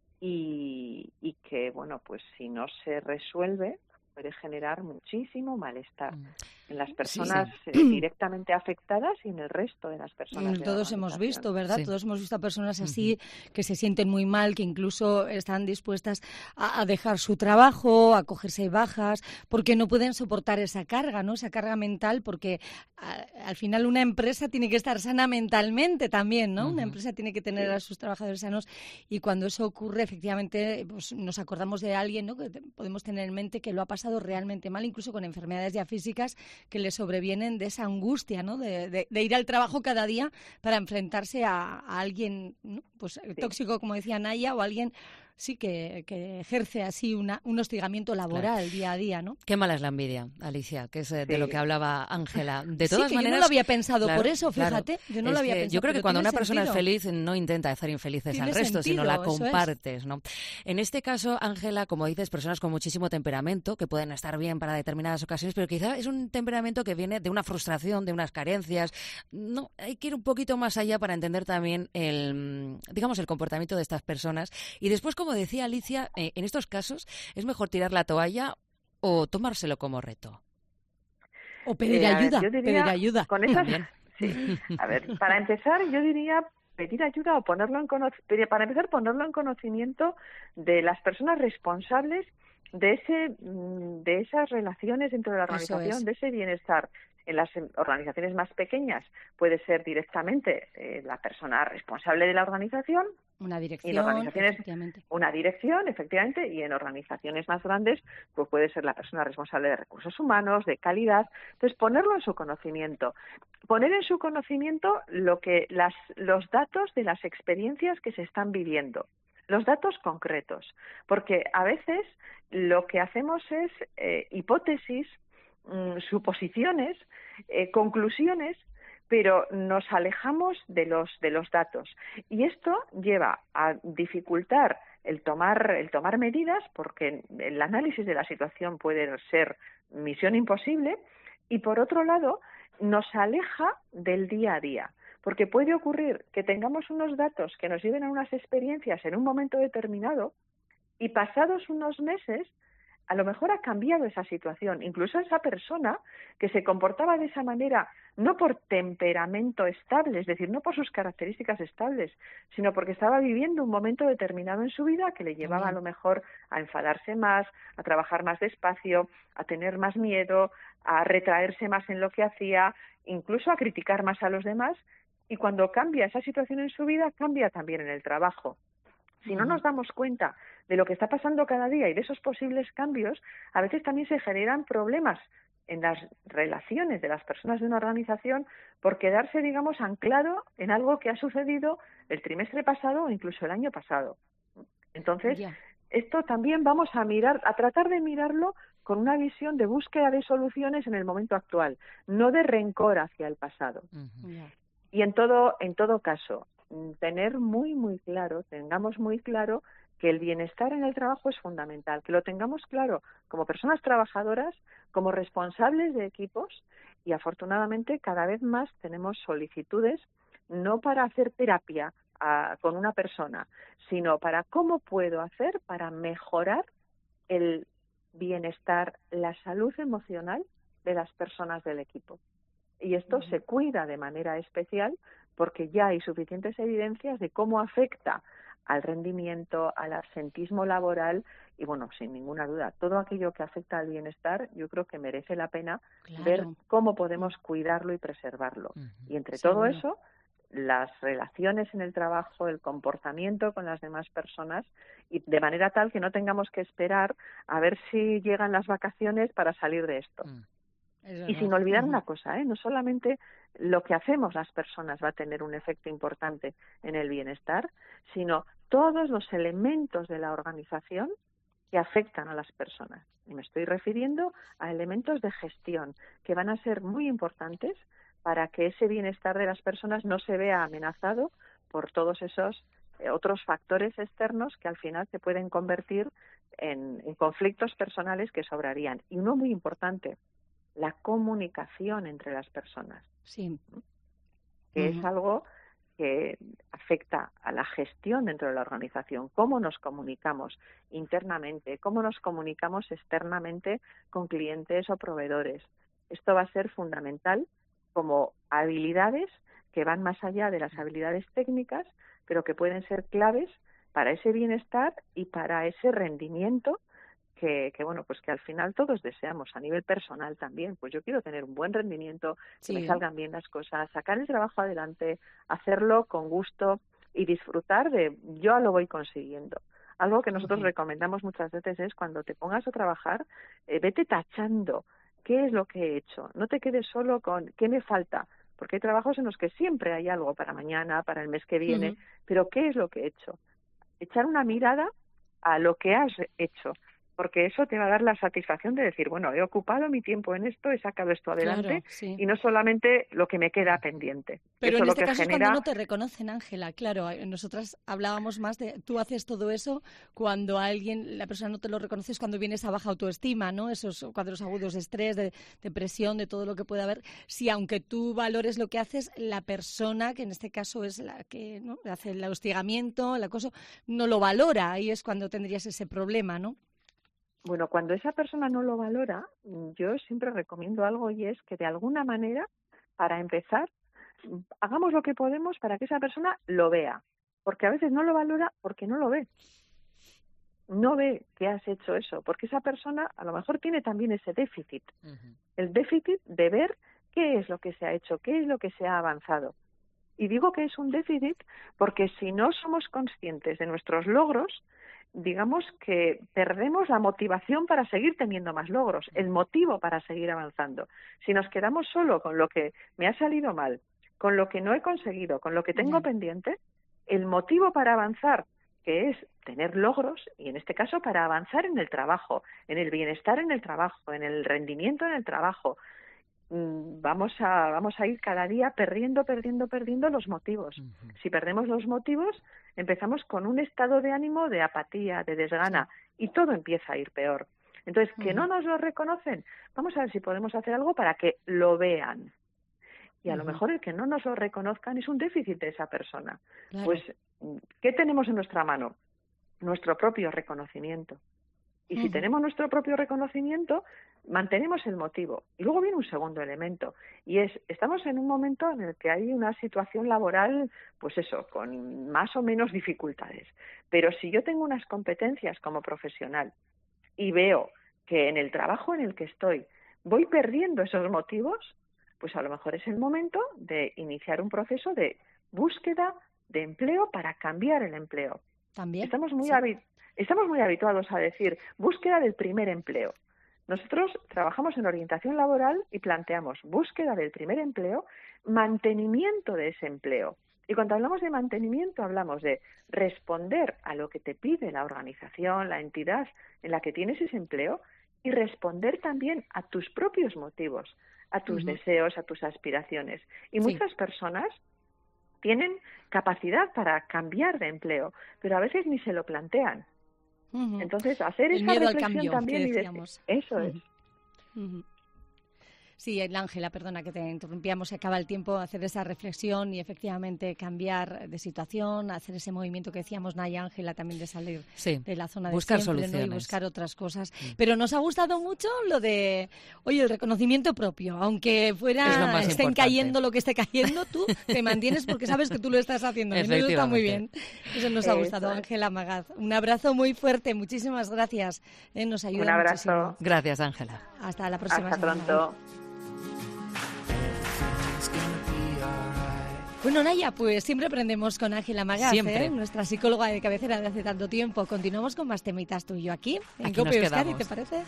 Speaker 9: y, y que, bueno, pues si no se resuelve puede generar muchísimo malestar en las personas sí, sí. Eh, directamente afectadas y en el resto de las personas. De
Speaker 8: Todos
Speaker 9: la
Speaker 8: hemos visto, ¿verdad?
Speaker 3: Sí.
Speaker 8: Todos hemos visto a personas así uh-huh. que se sienten muy mal, que incluso están dispuestas a, a dejar su trabajo, a cogerse bajas, porque no pueden soportar esa carga, ¿no? Esa carga mental, porque a, al final una empresa tiene que estar sana mentalmente también, ¿no? Uh-huh. Una empresa tiene que tener sí. a sus trabajadores sanos y cuando eso ocurre, efectivamente, pues nos acordamos de alguien, ¿no? Que te, podemos tener en mente que lo ha pasado realmente mal, incluso con enfermedades ya físicas que le sobrevienen de esa angustia, ¿no? De, de, de ir al trabajo cada día para enfrentarse a, a alguien, ¿no? Pues sí. tóxico, como decía Naya, o alguien sí que, que ejerce así una, un hostigamiento laboral claro. día a día, ¿no?
Speaker 3: Qué mala es la envidia, Alicia, que es eh, de sí. lo que hablaba Ángela. De todas
Speaker 8: sí, que
Speaker 3: maneras,
Speaker 8: yo no lo había pensado
Speaker 3: claro,
Speaker 8: por eso, fíjate,
Speaker 3: claro.
Speaker 8: yo no
Speaker 3: es
Speaker 8: lo había
Speaker 3: que
Speaker 8: pensado.
Speaker 3: Yo creo que cuando una persona
Speaker 8: sentido.
Speaker 3: es feliz no intenta hacer infelices
Speaker 8: tiene
Speaker 3: al resto,
Speaker 8: sentido,
Speaker 3: sino la compartes,
Speaker 8: es.
Speaker 3: ¿no? En este caso, Ángela, como dices, personas con muchísimo temperamento que pueden estar bien para determinadas ocasiones, pero quizá es un temperamento que viene de una frustración, de unas carencias. No, hay que ir un poquito más allá para entender también el, digamos, el comportamiento de estas personas. Y después, como decía Alicia, eh, en estos casos, ¿es mejor tirar la toalla o tomárselo como reto?
Speaker 8: O pedir
Speaker 9: eh,
Speaker 8: ayuda,
Speaker 9: ver, diría,
Speaker 8: pedir ayuda.
Speaker 9: Con esas, sí. A ver, para empezar, yo diría pedir ayuda o ponerlo en conocimiento, para empezar, ponerlo en conocimiento de las personas responsables de ese, de esas relaciones dentro de la organización, es. de ese bienestar. En las organizaciones más pequeñas puede ser directamente eh, la persona responsable de la organización.
Speaker 8: Una dirección,
Speaker 9: y en organizaciones,
Speaker 8: efectivamente.
Speaker 9: Una dirección, efectivamente, y en organizaciones más grandes pues puede ser la persona responsable de recursos humanos, de calidad. Entonces, ponerlo en su conocimiento. Poner en su conocimiento lo que las, los datos de las experiencias que se están viviendo. Los datos concretos. Porque a veces lo que hacemos es eh, hipótesis, mmm, suposiciones, eh, conclusiones, pero nos alejamos de los de los datos y esto lleva a dificultar el tomar el tomar medidas porque el análisis de la situación puede ser misión imposible y por otro lado nos aleja del día a día porque puede ocurrir que tengamos unos datos que nos lleven a unas experiencias en un momento determinado y pasados unos meses a lo mejor ha cambiado esa situación, incluso esa persona que se comportaba de esa manera, no por temperamento estable, es decir, no por sus características estables, sino porque estaba viviendo un momento determinado en su vida que le llevaba a lo mejor a enfadarse más, a trabajar más despacio, a tener más miedo, a retraerse más en lo que hacía, incluso a criticar más a los demás, y cuando cambia esa situación en su vida, cambia también en el trabajo. Si no nos damos cuenta de lo que está pasando cada día y de esos posibles cambios, a veces también se generan problemas en las relaciones de las personas de una organización por quedarse, digamos, anclado en algo que ha sucedido el trimestre pasado o incluso el año pasado. Entonces, yeah. esto también vamos a mirar, a tratar de mirarlo con una visión de búsqueda de soluciones en el momento actual, no de rencor hacia el pasado. Uh-huh. Yeah. Y en todo, en todo caso, tener muy, muy claro, tengamos muy claro que el bienestar en el trabajo es fundamental, que lo tengamos claro como personas trabajadoras, como responsables de equipos y afortunadamente cada vez más tenemos solicitudes no para hacer terapia a, con una persona, sino para cómo puedo hacer para mejorar el bienestar, la salud emocional de las personas del equipo. Y esto uh-huh. se cuida de manera especial porque ya hay suficientes evidencias de cómo afecta al rendimiento, al absentismo laboral y, bueno, sin ninguna duda, todo aquello que afecta al bienestar, yo creo que merece la pena claro. ver cómo podemos cuidarlo y preservarlo. Uh-huh. Y entre sí, todo bueno. eso, las relaciones en el trabajo, el comportamiento con las demás personas, y de manera tal que no tengamos que esperar a ver si llegan las vacaciones para salir de esto. Uh-huh. Y sin olvidar uh-huh. una cosa, ¿eh? No solamente lo que hacemos las personas va a tener un efecto importante en el bienestar, sino todos los elementos de la organización que afectan a las personas. Y me estoy refiriendo a elementos de gestión que van a ser muy importantes para que ese bienestar de las personas no se vea amenazado por todos esos eh, otros factores externos que al final se pueden convertir en, en conflictos personales que sobrarían. Y uno muy importante, la comunicación entre las personas,
Speaker 8: sí.
Speaker 9: que
Speaker 8: uh-huh.
Speaker 9: es algo que afecta a la gestión dentro de la organización, cómo nos comunicamos internamente, cómo nos comunicamos externamente con clientes o proveedores. Esto va a ser fundamental como habilidades que van más allá de las habilidades técnicas, pero que pueden ser claves para ese bienestar y para ese rendimiento que, que bueno, pues que al final todos deseamos a nivel personal también. Pues yo quiero tener un buen rendimiento, que
Speaker 8: Sí.
Speaker 9: me salgan bien las cosas, sacar el trabajo adelante, hacerlo con gusto y disfrutar de yo lo voy consiguiendo. Algo que nosotros
Speaker 8: Ujú.
Speaker 9: recomendamos muchas veces es cuando te pongas a trabajar, eh, vete tachando qué es lo que he hecho. No te quedes solo con qué me falta, porque hay trabajos en los que siempre hay algo para mañana, para el mes que viene,
Speaker 8: Ujú.
Speaker 9: pero ¿qué es lo que he hecho? Echar una mirada a lo que has hecho, porque eso te va a dar la satisfacción de decir, bueno, he ocupado mi tiempo en esto, he sacado esto adelante,
Speaker 8: Claro, sí.
Speaker 9: y no solamente lo que me queda pendiente.
Speaker 8: Pero
Speaker 9: Eso
Speaker 8: en
Speaker 9: lo
Speaker 8: este
Speaker 9: que
Speaker 8: caso es
Speaker 9: genera...
Speaker 8: cuando no te reconocen, Ángela. Claro, eh, nosotras hablábamos más de tú haces todo eso cuando alguien, la persona no te lo reconoce, es cuando vienes a baja autoestima, ¿no? Esos cuadros agudos de estrés, de depresión, de todo lo que puede haber. Si aunque tú valores lo que haces, la persona, que en este caso es la que, ¿no?, hace el hostigamiento, el acoso, no lo valora. Ahí es cuando tendrías ese problema, ¿no?
Speaker 9: Bueno, cuando esa persona no lo valora, yo siempre recomiendo algo y es que de alguna manera, para empezar, hagamos lo que podemos para que esa persona lo vea, porque a veces no lo valora porque no lo ve. No ve que has hecho eso, porque esa persona a lo mejor tiene también ese déficit,
Speaker 3: Ujú.
Speaker 9: el déficit de ver qué es lo que se ha hecho, qué es lo que se ha avanzado. Y digo que es un déficit porque si no somos conscientes de nuestros logros, digamos que perdemos la motivación para seguir teniendo más logros, el motivo para seguir avanzando. Si nos quedamos solo con lo que me ha salido mal, con lo que no he conseguido, con lo que tengo
Speaker 8: Ya.
Speaker 9: pendiente, el motivo para avanzar, que es tener logros, y en este caso para avanzar en el trabajo, en el bienestar en el trabajo, en el rendimiento en el trabajo, vamos a vamos a ir cada día perdiendo, perdiendo, perdiendo los motivos.
Speaker 3: Ujú.
Speaker 9: Si perdemos los motivos, empezamos con un estado de ánimo de apatía, de desgana, y todo empieza a ir peor. Entonces, que
Speaker 8: Ujú.
Speaker 9: no nos lo reconocen, vamos a ver si podemos hacer algo para que lo vean. Y a lo
Speaker 8: Ujú.
Speaker 9: mejor el que no nos lo reconozcan es un déficit de esa persona.
Speaker 8: Claro.
Speaker 9: Pues, ¿qué tenemos en nuestra mano? Nuestro propio reconocimiento. Y si
Speaker 8: Ujú.
Speaker 9: tenemos nuestro propio reconocimiento, mantenemos el motivo. Y luego viene un segundo elemento, y es, estamos en un momento en el que hay una situación laboral, pues eso, con más o menos dificultades. Pero si yo tengo unas competencias como profesional y veo que en el trabajo en el que estoy voy perdiendo esos motivos, pues a lo mejor es el momento de iniciar un proceso de búsqueda de empleo para cambiar el empleo.
Speaker 8: También.
Speaker 9: Estamos muy
Speaker 8: Sí.
Speaker 9: habi- Estamos muy habituados a decir búsqueda del primer empleo. Nosotros trabajamos en orientación laboral y planteamos búsqueda del primer empleo, mantenimiento de ese empleo. Y cuando hablamos de mantenimiento hablamos de responder a lo que te pide la organización, la entidad en la que tienes ese empleo y responder también a tus propios motivos, a tus
Speaker 8: Ujú.
Speaker 9: deseos, a tus aspiraciones. Y
Speaker 8: Sí.
Speaker 9: muchas personas tienen capacidad para cambiar de empleo, pero a veces ni se lo plantean.
Speaker 8: Ujú.
Speaker 9: Entonces, hacer
Speaker 8: El
Speaker 9: esa
Speaker 8: miedo al
Speaker 9: reflexión
Speaker 8: cambio,
Speaker 9: también
Speaker 8: que
Speaker 9: y decir,
Speaker 8: decíamos.
Speaker 9: eso es.
Speaker 8: Ujú. Sí, el Ángela, perdona que te interrumpíamos, se acaba el tiempo, hacer esa reflexión y efectivamente cambiar de situación, hacer ese movimiento que decíamos, Naya, Ángela, también de salir
Speaker 3: Sí,
Speaker 8: de la zona
Speaker 3: buscar
Speaker 8: de siempre, ¿no?, y
Speaker 3: soluciones.
Speaker 8: buscar otras cosas. Pero nos ha gustado mucho lo de, oye, el reconocimiento propio, aunque
Speaker 3: Es lo
Speaker 8: fuera
Speaker 3: más
Speaker 8: estén
Speaker 3: importante.
Speaker 8: cayendo lo que esté cayendo, tú te mantienes porque sabes que tú lo estás haciendo. Y eso está muy bien. Eso nos ha
Speaker 9: Eso
Speaker 8: gustado,
Speaker 9: es.
Speaker 8: Ángela Magaz. Un abrazo muy fuerte, muchísimas gracias. Eh, nos ayuda
Speaker 9: Un abrazo.
Speaker 8: muchísimo.
Speaker 3: Gracias, Ángela.
Speaker 8: Hasta la próxima
Speaker 9: Hasta
Speaker 8: semana.
Speaker 9: pronto.
Speaker 8: Bueno, Naya, pues siempre aprendemos con Ángela Magaz,
Speaker 3: Siempre.
Speaker 8: ¿eh? Nuestra psicóloga de cabecera de hace tanto tiempo. Continuamos con más temitas tú y yo aquí, en
Speaker 3: Aquí
Speaker 8: Cope
Speaker 3: nos
Speaker 8: Euskadi,
Speaker 3: quedamos.
Speaker 8: ¿te parece?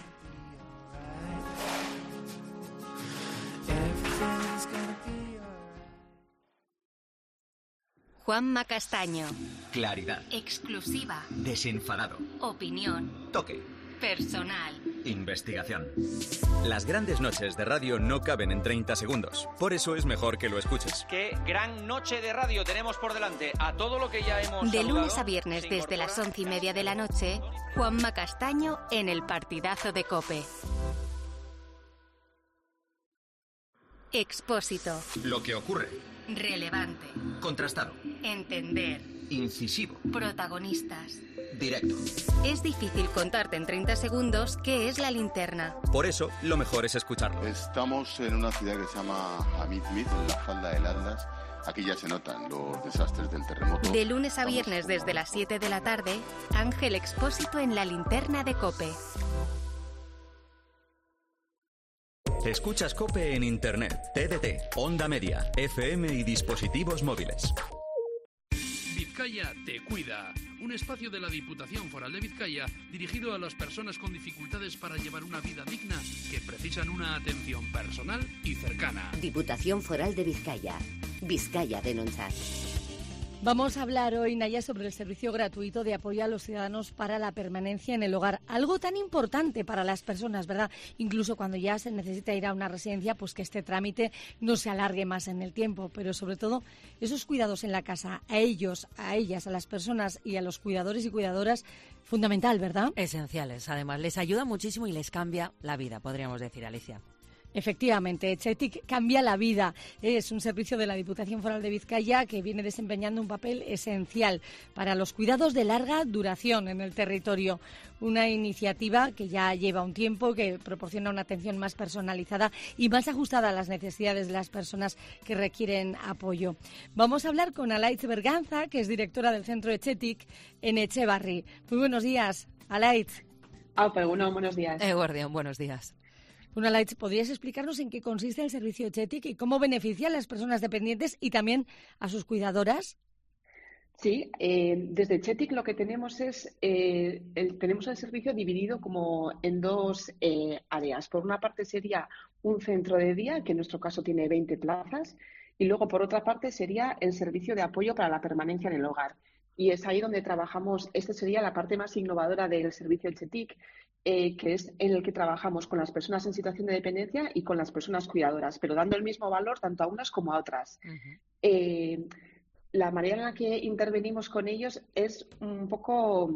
Speaker 1: Juanma Castaño.
Speaker 7: Claridad.
Speaker 1: Exclusiva.
Speaker 7: Desenfadado.
Speaker 1: Opinión.
Speaker 7: Toque.
Speaker 1: Personal.
Speaker 7: Investigación. Las grandes noches de radio no caben en treinta segundos. Por eso es mejor que lo escuches.
Speaker 10: Qué gran noche de radio tenemos por delante. A todo lo que ya hemos
Speaker 1: De
Speaker 10: saludado,
Speaker 1: lunes a viernes
Speaker 10: se
Speaker 1: desde las
Speaker 10: incorpora-
Speaker 1: once y media de la noche, Juanma Castaño en el partidazo de COPE. Expósito.
Speaker 7: Lo que ocurre
Speaker 1: Relevante.
Speaker 7: Contrastado.
Speaker 1: Entender.
Speaker 7: Incisivo.
Speaker 1: Protagonistas.
Speaker 7: Directo.
Speaker 1: Es difícil contarte en treinta segundos qué es la linterna.
Speaker 7: Por eso, lo mejor es escucharlo.
Speaker 11: Estamos en una ciudad que se llama Hamid-Mid, en la falda del Atlas. Aquí ya se notan los desastres del terremoto.
Speaker 1: De lunes a viernes desde las siete de la tarde, Ángel Expósito en la linterna de COPE.
Speaker 7: Escuchas COPE en Internet, T D T, Onda Media, F M y dispositivos móviles.
Speaker 12: Vizcaya te cuida. Un espacio de la Diputación Foral de Vizcaya dirigido a las personas con dificultades para llevar una vida digna que precisan una atención personal y cercana.
Speaker 13: Diputación Foral de Vizcaya. Vizcaya Denuncia.
Speaker 8: Vamos a hablar hoy, Naya, sobre el servicio gratuito de apoyo a los ciudadanos para la permanencia en el hogar. Algo tan importante para las personas, ¿verdad? Incluso cuando ya se necesita ir a una residencia, pues que este trámite no se alargue más en el tiempo. Pero sobre todo, esos cuidados en la casa, a ellos, a ellas, a las personas y a los cuidadores y cuidadoras, fundamental, ¿verdad?
Speaker 3: Esenciales. Además, les ayuda muchísimo y les cambia la vida, podríamos decir, Alicia.
Speaker 8: Efectivamente, Chetic cambia la vida. Es un servicio de la Diputación Foral de Vizcaya que viene desempeñando un papel esencial para los cuidados de larga duración en el territorio. Una iniciativa que ya lleva un tiempo, que proporciona una atención más personalizada y más ajustada a las necesidades de las personas que requieren apoyo. Vamos a hablar con Alaitz Berganza, que es directora del centro de Chetic en Echevarri. Muy buenos días, Alaitz.
Speaker 14: Ah, pero bueno, buenos días.
Speaker 3: Eh, Guardián, buenos días.
Speaker 8: Bueno, Alaitz, ¿podrías explicarnos en qué consiste el servicio Chetic y cómo beneficia a las personas dependientes y también a sus cuidadoras?
Speaker 14: Sí, eh, desde Chetic lo que tenemos es, eh, el, tenemos el servicio dividido como en dos eh, áreas. Por una parte sería un centro de día, que en nuestro caso tiene veinte plazas, y luego por otra parte sería el servicio de apoyo para la permanencia en el hogar. Y es ahí donde trabajamos, esta sería la parte más innovadora del servicio Chetic, Eh, que es en el que trabajamos con las personas en situación de dependencia y con las personas cuidadoras, pero dando el mismo valor tanto a unas como a otras. Uh-huh. Eh, la manera en la que intervenimos con ellos es un poco,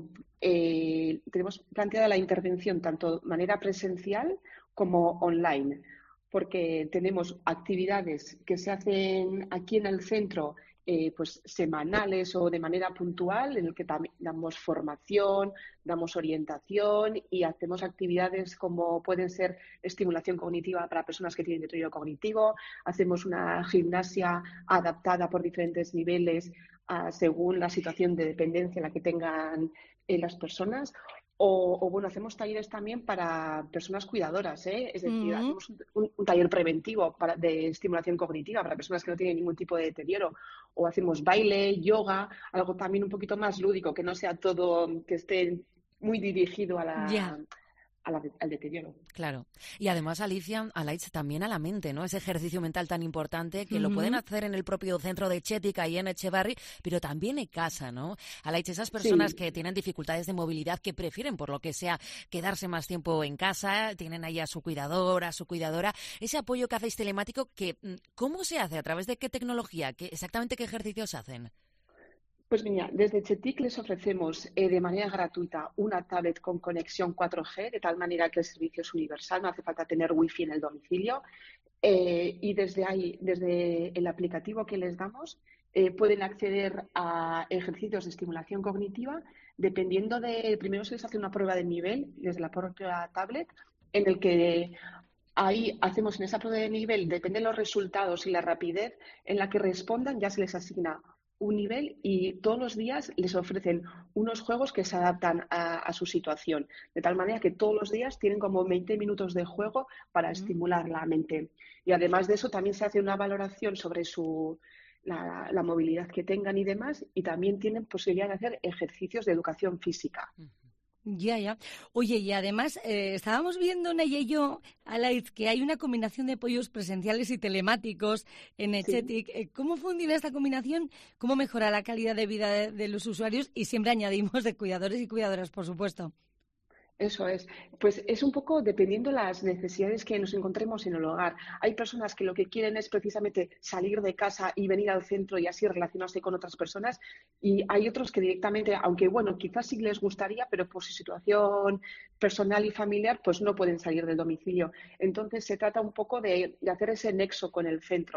Speaker 14: eh, tenemos planteada la intervención tanto de manera presencial como online, porque tenemos actividades que se hacen aquí en el centro, Eh, pues semanales o de manera puntual, en el que también damos formación, damos orientación y hacemos actividades como pueden ser estimulación cognitiva para personas que tienen deterioro cognitivo, hacemos una gimnasia adaptada por diferentes niveles a, según la situación de dependencia en la que tengan eh, las personas. O, o, bueno, hacemos talleres también para personas cuidadoras, ¿eh? Es decir, uh-huh. hacemos un, un taller preventivo para, de estimulación cognitiva para personas que no tienen ningún tipo de deterioro. O hacemos baile, yoga, algo también un poquito más lúdico, que no sea todo, que esté muy dirigido a la... Yeah. A la, al deterioro.
Speaker 3: Claro. Y además, Alicia, Alaitz, también a la mente, ¿no? Ese ejercicio mental tan importante que uh-huh. lo pueden hacer en el propio centro de Chetic, ahí en Echevarri, pero también en casa, ¿no? Alaitz, esas personas sí. que tienen dificultades de movilidad, que prefieren, por lo que sea, quedarse más tiempo en casa, tienen ahí a su cuidador, a su cuidadora, ese apoyo que hacéis telemático, que ¿cómo se hace? ¿A través de qué tecnología? ¿Qué, exactamente qué ejercicios hacen?
Speaker 14: Pues mira, desde Chetic les ofrecemos eh, de manera gratuita una tablet con conexión cuatro G, de tal manera que el servicio es universal, no hace falta tener wifi en el domicilio. Eh, y desde ahí, desde el aplicativo que les damos, eh, pueden acceder a ejercicios de estimulación cognitiva, dependiendo de, primero se les hace una prueba de nivel desde la propia tablet, en el que ahí hacemos en esa prueba de nivel, depende de los resultados y la rapidez en la que respondan, ya se les asigna un nivel y todos los días les ofrecen unos juegos que se adaptan a, a su situación, de tal manera que todos los días tienen como veinte minutos de juego para estimular la mente. Y además de eso también se hace una valoración sobre su la, la movilidad que tengan y demás, y también tienen posibilidad de hacer ejercicios de educación física.
Speaker 8: Ya, ya. Oye, y además eh, estábamos viendo, Naya y yo, Alaitz, que hay una combinación de apoyos presenciales y telemáticos en Chetic. Sí. ¿Cómo funciona esta combinación? ¿Cómo mejora la calidad de vida de, de los usuarios? Y siempre añadimos de cuidadores y cuidadoras, por supuesto.
Speaker 14: Eso es. Pues es un poco dependiendo de las necesidades que nos encontremos en el hogar. Hay personas que lo que quieren es precisamente salir de casa y venir al centro y así relacionarse con otras personas. Y hay otros que directamente, aunque bueno, quizás sí les gustaría, pero por su situación personal y familiar, pues no pueden salir del domicilio. Entonces se trata un poco de, de hacer ese nexo con el centro.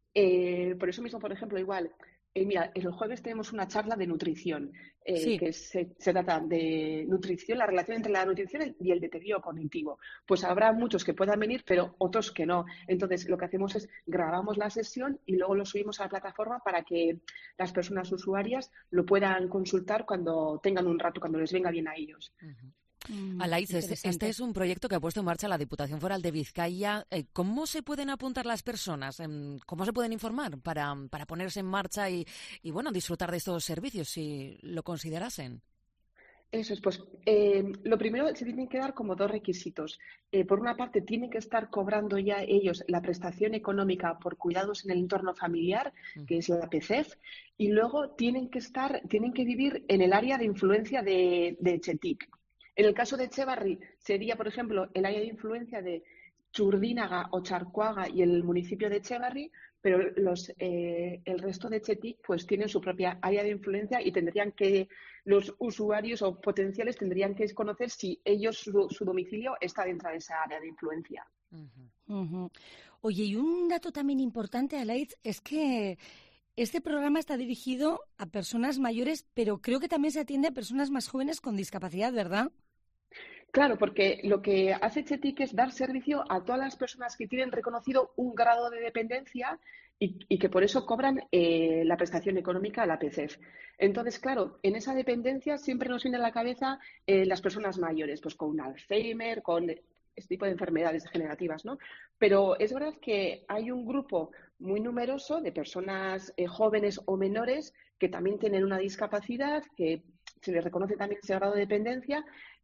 Speaker 14: Eh, por eso mismo, por ejemplo, igual, eh, mira, el jueves tenemos una charla de nutrición, eh,
Speaker 8: Sí.
Speaker 14: que se, se trata de nutrición, la relación entre la nutrición y el deterioro cognitivo. Pues habrá muchos que puedan venir, pero otros que no. Entonces, lo que hacemos es grabamos la sesión y luego lo subimos a la plataforma para que las personas usuarias lo puedan consultar cuando tengan un rato, cuando les venga bien a ellos.
Speaker 8: Mm,
Speaker 3: Alaitz, este,
Speaker 8: interesante.
Speaker 3: este es un proyecto que ha puesto en marcha la Diputación Foral de Vizcaya. Eh, ¿Cómo se pueden apuntar las personas? Em, ¿Cómo se pueden informar para, para ponerse en marcha y, y, bueno, disfrutar de estos servicios, si lo considerasen?
Speaker 14: Eso es, pues eh, lo primero se tienen que dar como dos requisitos. Eh, por una parte, tienen que estar cobrando ya ellos la prestación económica por cuidados en el entorno familiar, que es la P C E F, y luego tienen que estar, tienen que vivir en el área de influencia de, de Chetic. En el caso de Etxebarri sería, por ejemplo, el área de influencia de Txurdinaga o Charcuaga y el municipio de Etxebarri, pero los, eh, el resto de Chetic pues tienen su propia área de influencia y tendrían que, los usuarios o potenciales tendrían que conocer si ellos, su, su domicilio está dentro de esa área de influencia.
Speaker 8: Uh-huh. Uh-huh. Oye, y un dato también importante, Alaitz, es que este programa está dirigido a personas mayores, pero creo que también se atiende a personas más jóvenes con discapacidad, ¿verdad?
Speaker 14: Claro, porque lo que hace Chetic es dar servicio a todas las personas que tienen reconocido un grado de dependencia y, y que por eso cobran eh, la prestación económica, la P C E F. Entonces, claro, en esa dependencia siempre nos viene a la cabeza eh, las personas mayores, pues con un Alzheimer, con este tipo de enfermedades degenerativas, ¿no? Pero es verdad que hay un grupo muy numeroso de personas eh, jóvenes o menores que también tienen una discapacidad, que se les reconoce también ese grado de dependencia.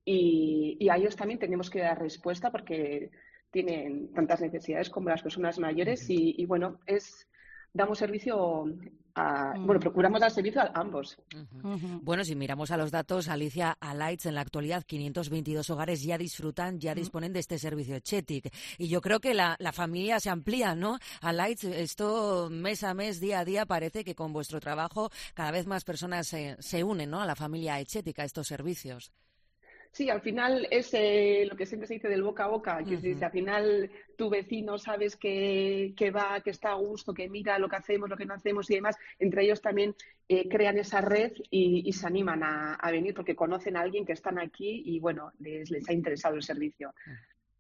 Speaker 14: Y, y a ellos también tenemos que dar respuesta porque tienen tantas necesidades como las personas mayores y, y bueno, es damos servicio a, bueno, procuramos dar servicio a ambos.
Speaker 3: Uh-huh. Uh-huh. Bueno, si miramos a los datos, Alicia, Alaitz, en la actualidad quinientos veintidós hogares ya disfrutan, ya uh-huh. disponen de este servicio Chetic. Y yo creo que la, la familia se amplía, ¿no? Alaitz, esto mes a mes, día a día, parece que con vuestro trabajo cada vez más personas se, se unen, ¿no? A la familia Chetic, a estos servicios.
Speaker 14: Sí, al final es eh, lo que siempre se dice del boca a boca, que uh-huh. si, si al final tu vecino sabes que, que va, que está a gusto, que mira lo que hacemos, lo que no hacemos y demás, entre ellos también eh, crean esa red y, y se animan a, a venir porque conocen a alguien que están aquí y bueno, les, les ha interesado el servicio.
Speaker 8: Uh-huh.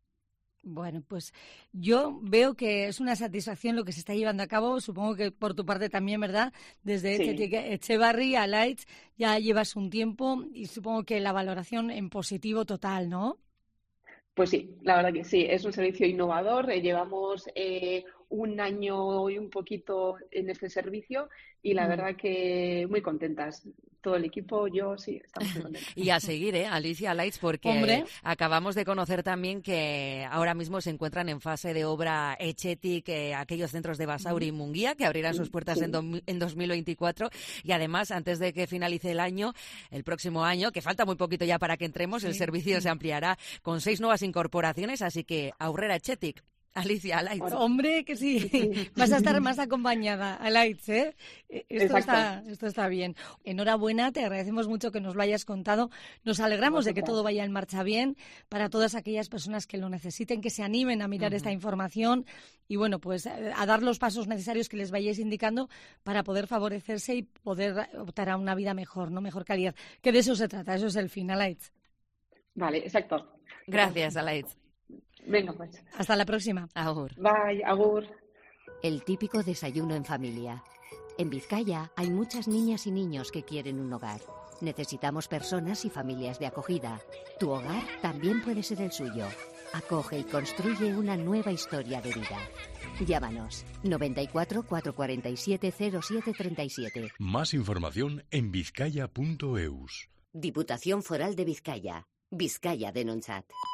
Speaker 8: Bueno, pues yo veo que es una satisfacción lo que se está llevando a cabo, supongo que por tu parte también, ¿verdad? Desde sí. Etxebarri a Alaitz ya llevas un tiempo y supongo que la valoración en positivo total, ¿no?
Speaker 14: Pues sí, la verdad que sí, es un servicio innovador, eh, llevamos eh, un año y un poquito en este servicio y la mm. verdad que muy contentas. Todo el equipo, yo sí, estamos muy contentos.
Speaker 3: Y a seguir, ¿eh? Alicia, Alaitz, porque Hombre. acabamos de conocer también que ahora mismo se encuentran en fase de obra Chetic, eh, aquellos centros de Basauri y Munguía, que abrirán sus puertas sí. en, do, en dos mil veinticuatro. Y además, antes de que finalice el año, el próximo año, que falta muy poquito ya para que entremos, sí. el servicio se ampliará con seis nuevas incorporaciones, así que aurrera Chetic. Alicia, Alaitz.
Speaker 8: Hombre, que sí, vas a estar más acompañada, Alaitz, ¿eh? Esto está, esto está bien. Enhorabuena, te agradecemos mucho que nos lo hayas contado. Nos alegramos de que todo vaya en marcha bien para todas aquellas personas que lo necesiten, que se animen a mirar uh-huh. esta información y, bueno, pues a dar los pasos necesarios que les vayáis indicando para poder favorecerse y poder optar a una vida mejor, ¿no? Mejor calidad. Que de eso se trata, eso es el fin, Alaitz.
Speaker 14: Vale, exacto.
Speaker 3: Gracias, Alaitz.
Speaker 14: Venga, pues.
Speaker 8: Hasta la próxima.
Speaker 3: Agur.
Speaker 14: Bye, agur.
Speaker 13: El típico desayuno en familia. En Vizcaya hay muchas niñas y niños que quieren un hogar. Necesitamos personas y familias de acogida. Tu hogar también puede ser el suyo. Acoge y construye una nueva historia de vida. Llámanos noventa y cuatro, cuatrocientos cuarenta y siete, cero siete treinta y siete.
Speaker 15: Más información en vizcaya punto eus.
Speaker 13: Diputación Foral de Vizcaya. Vizcaya Denontzat.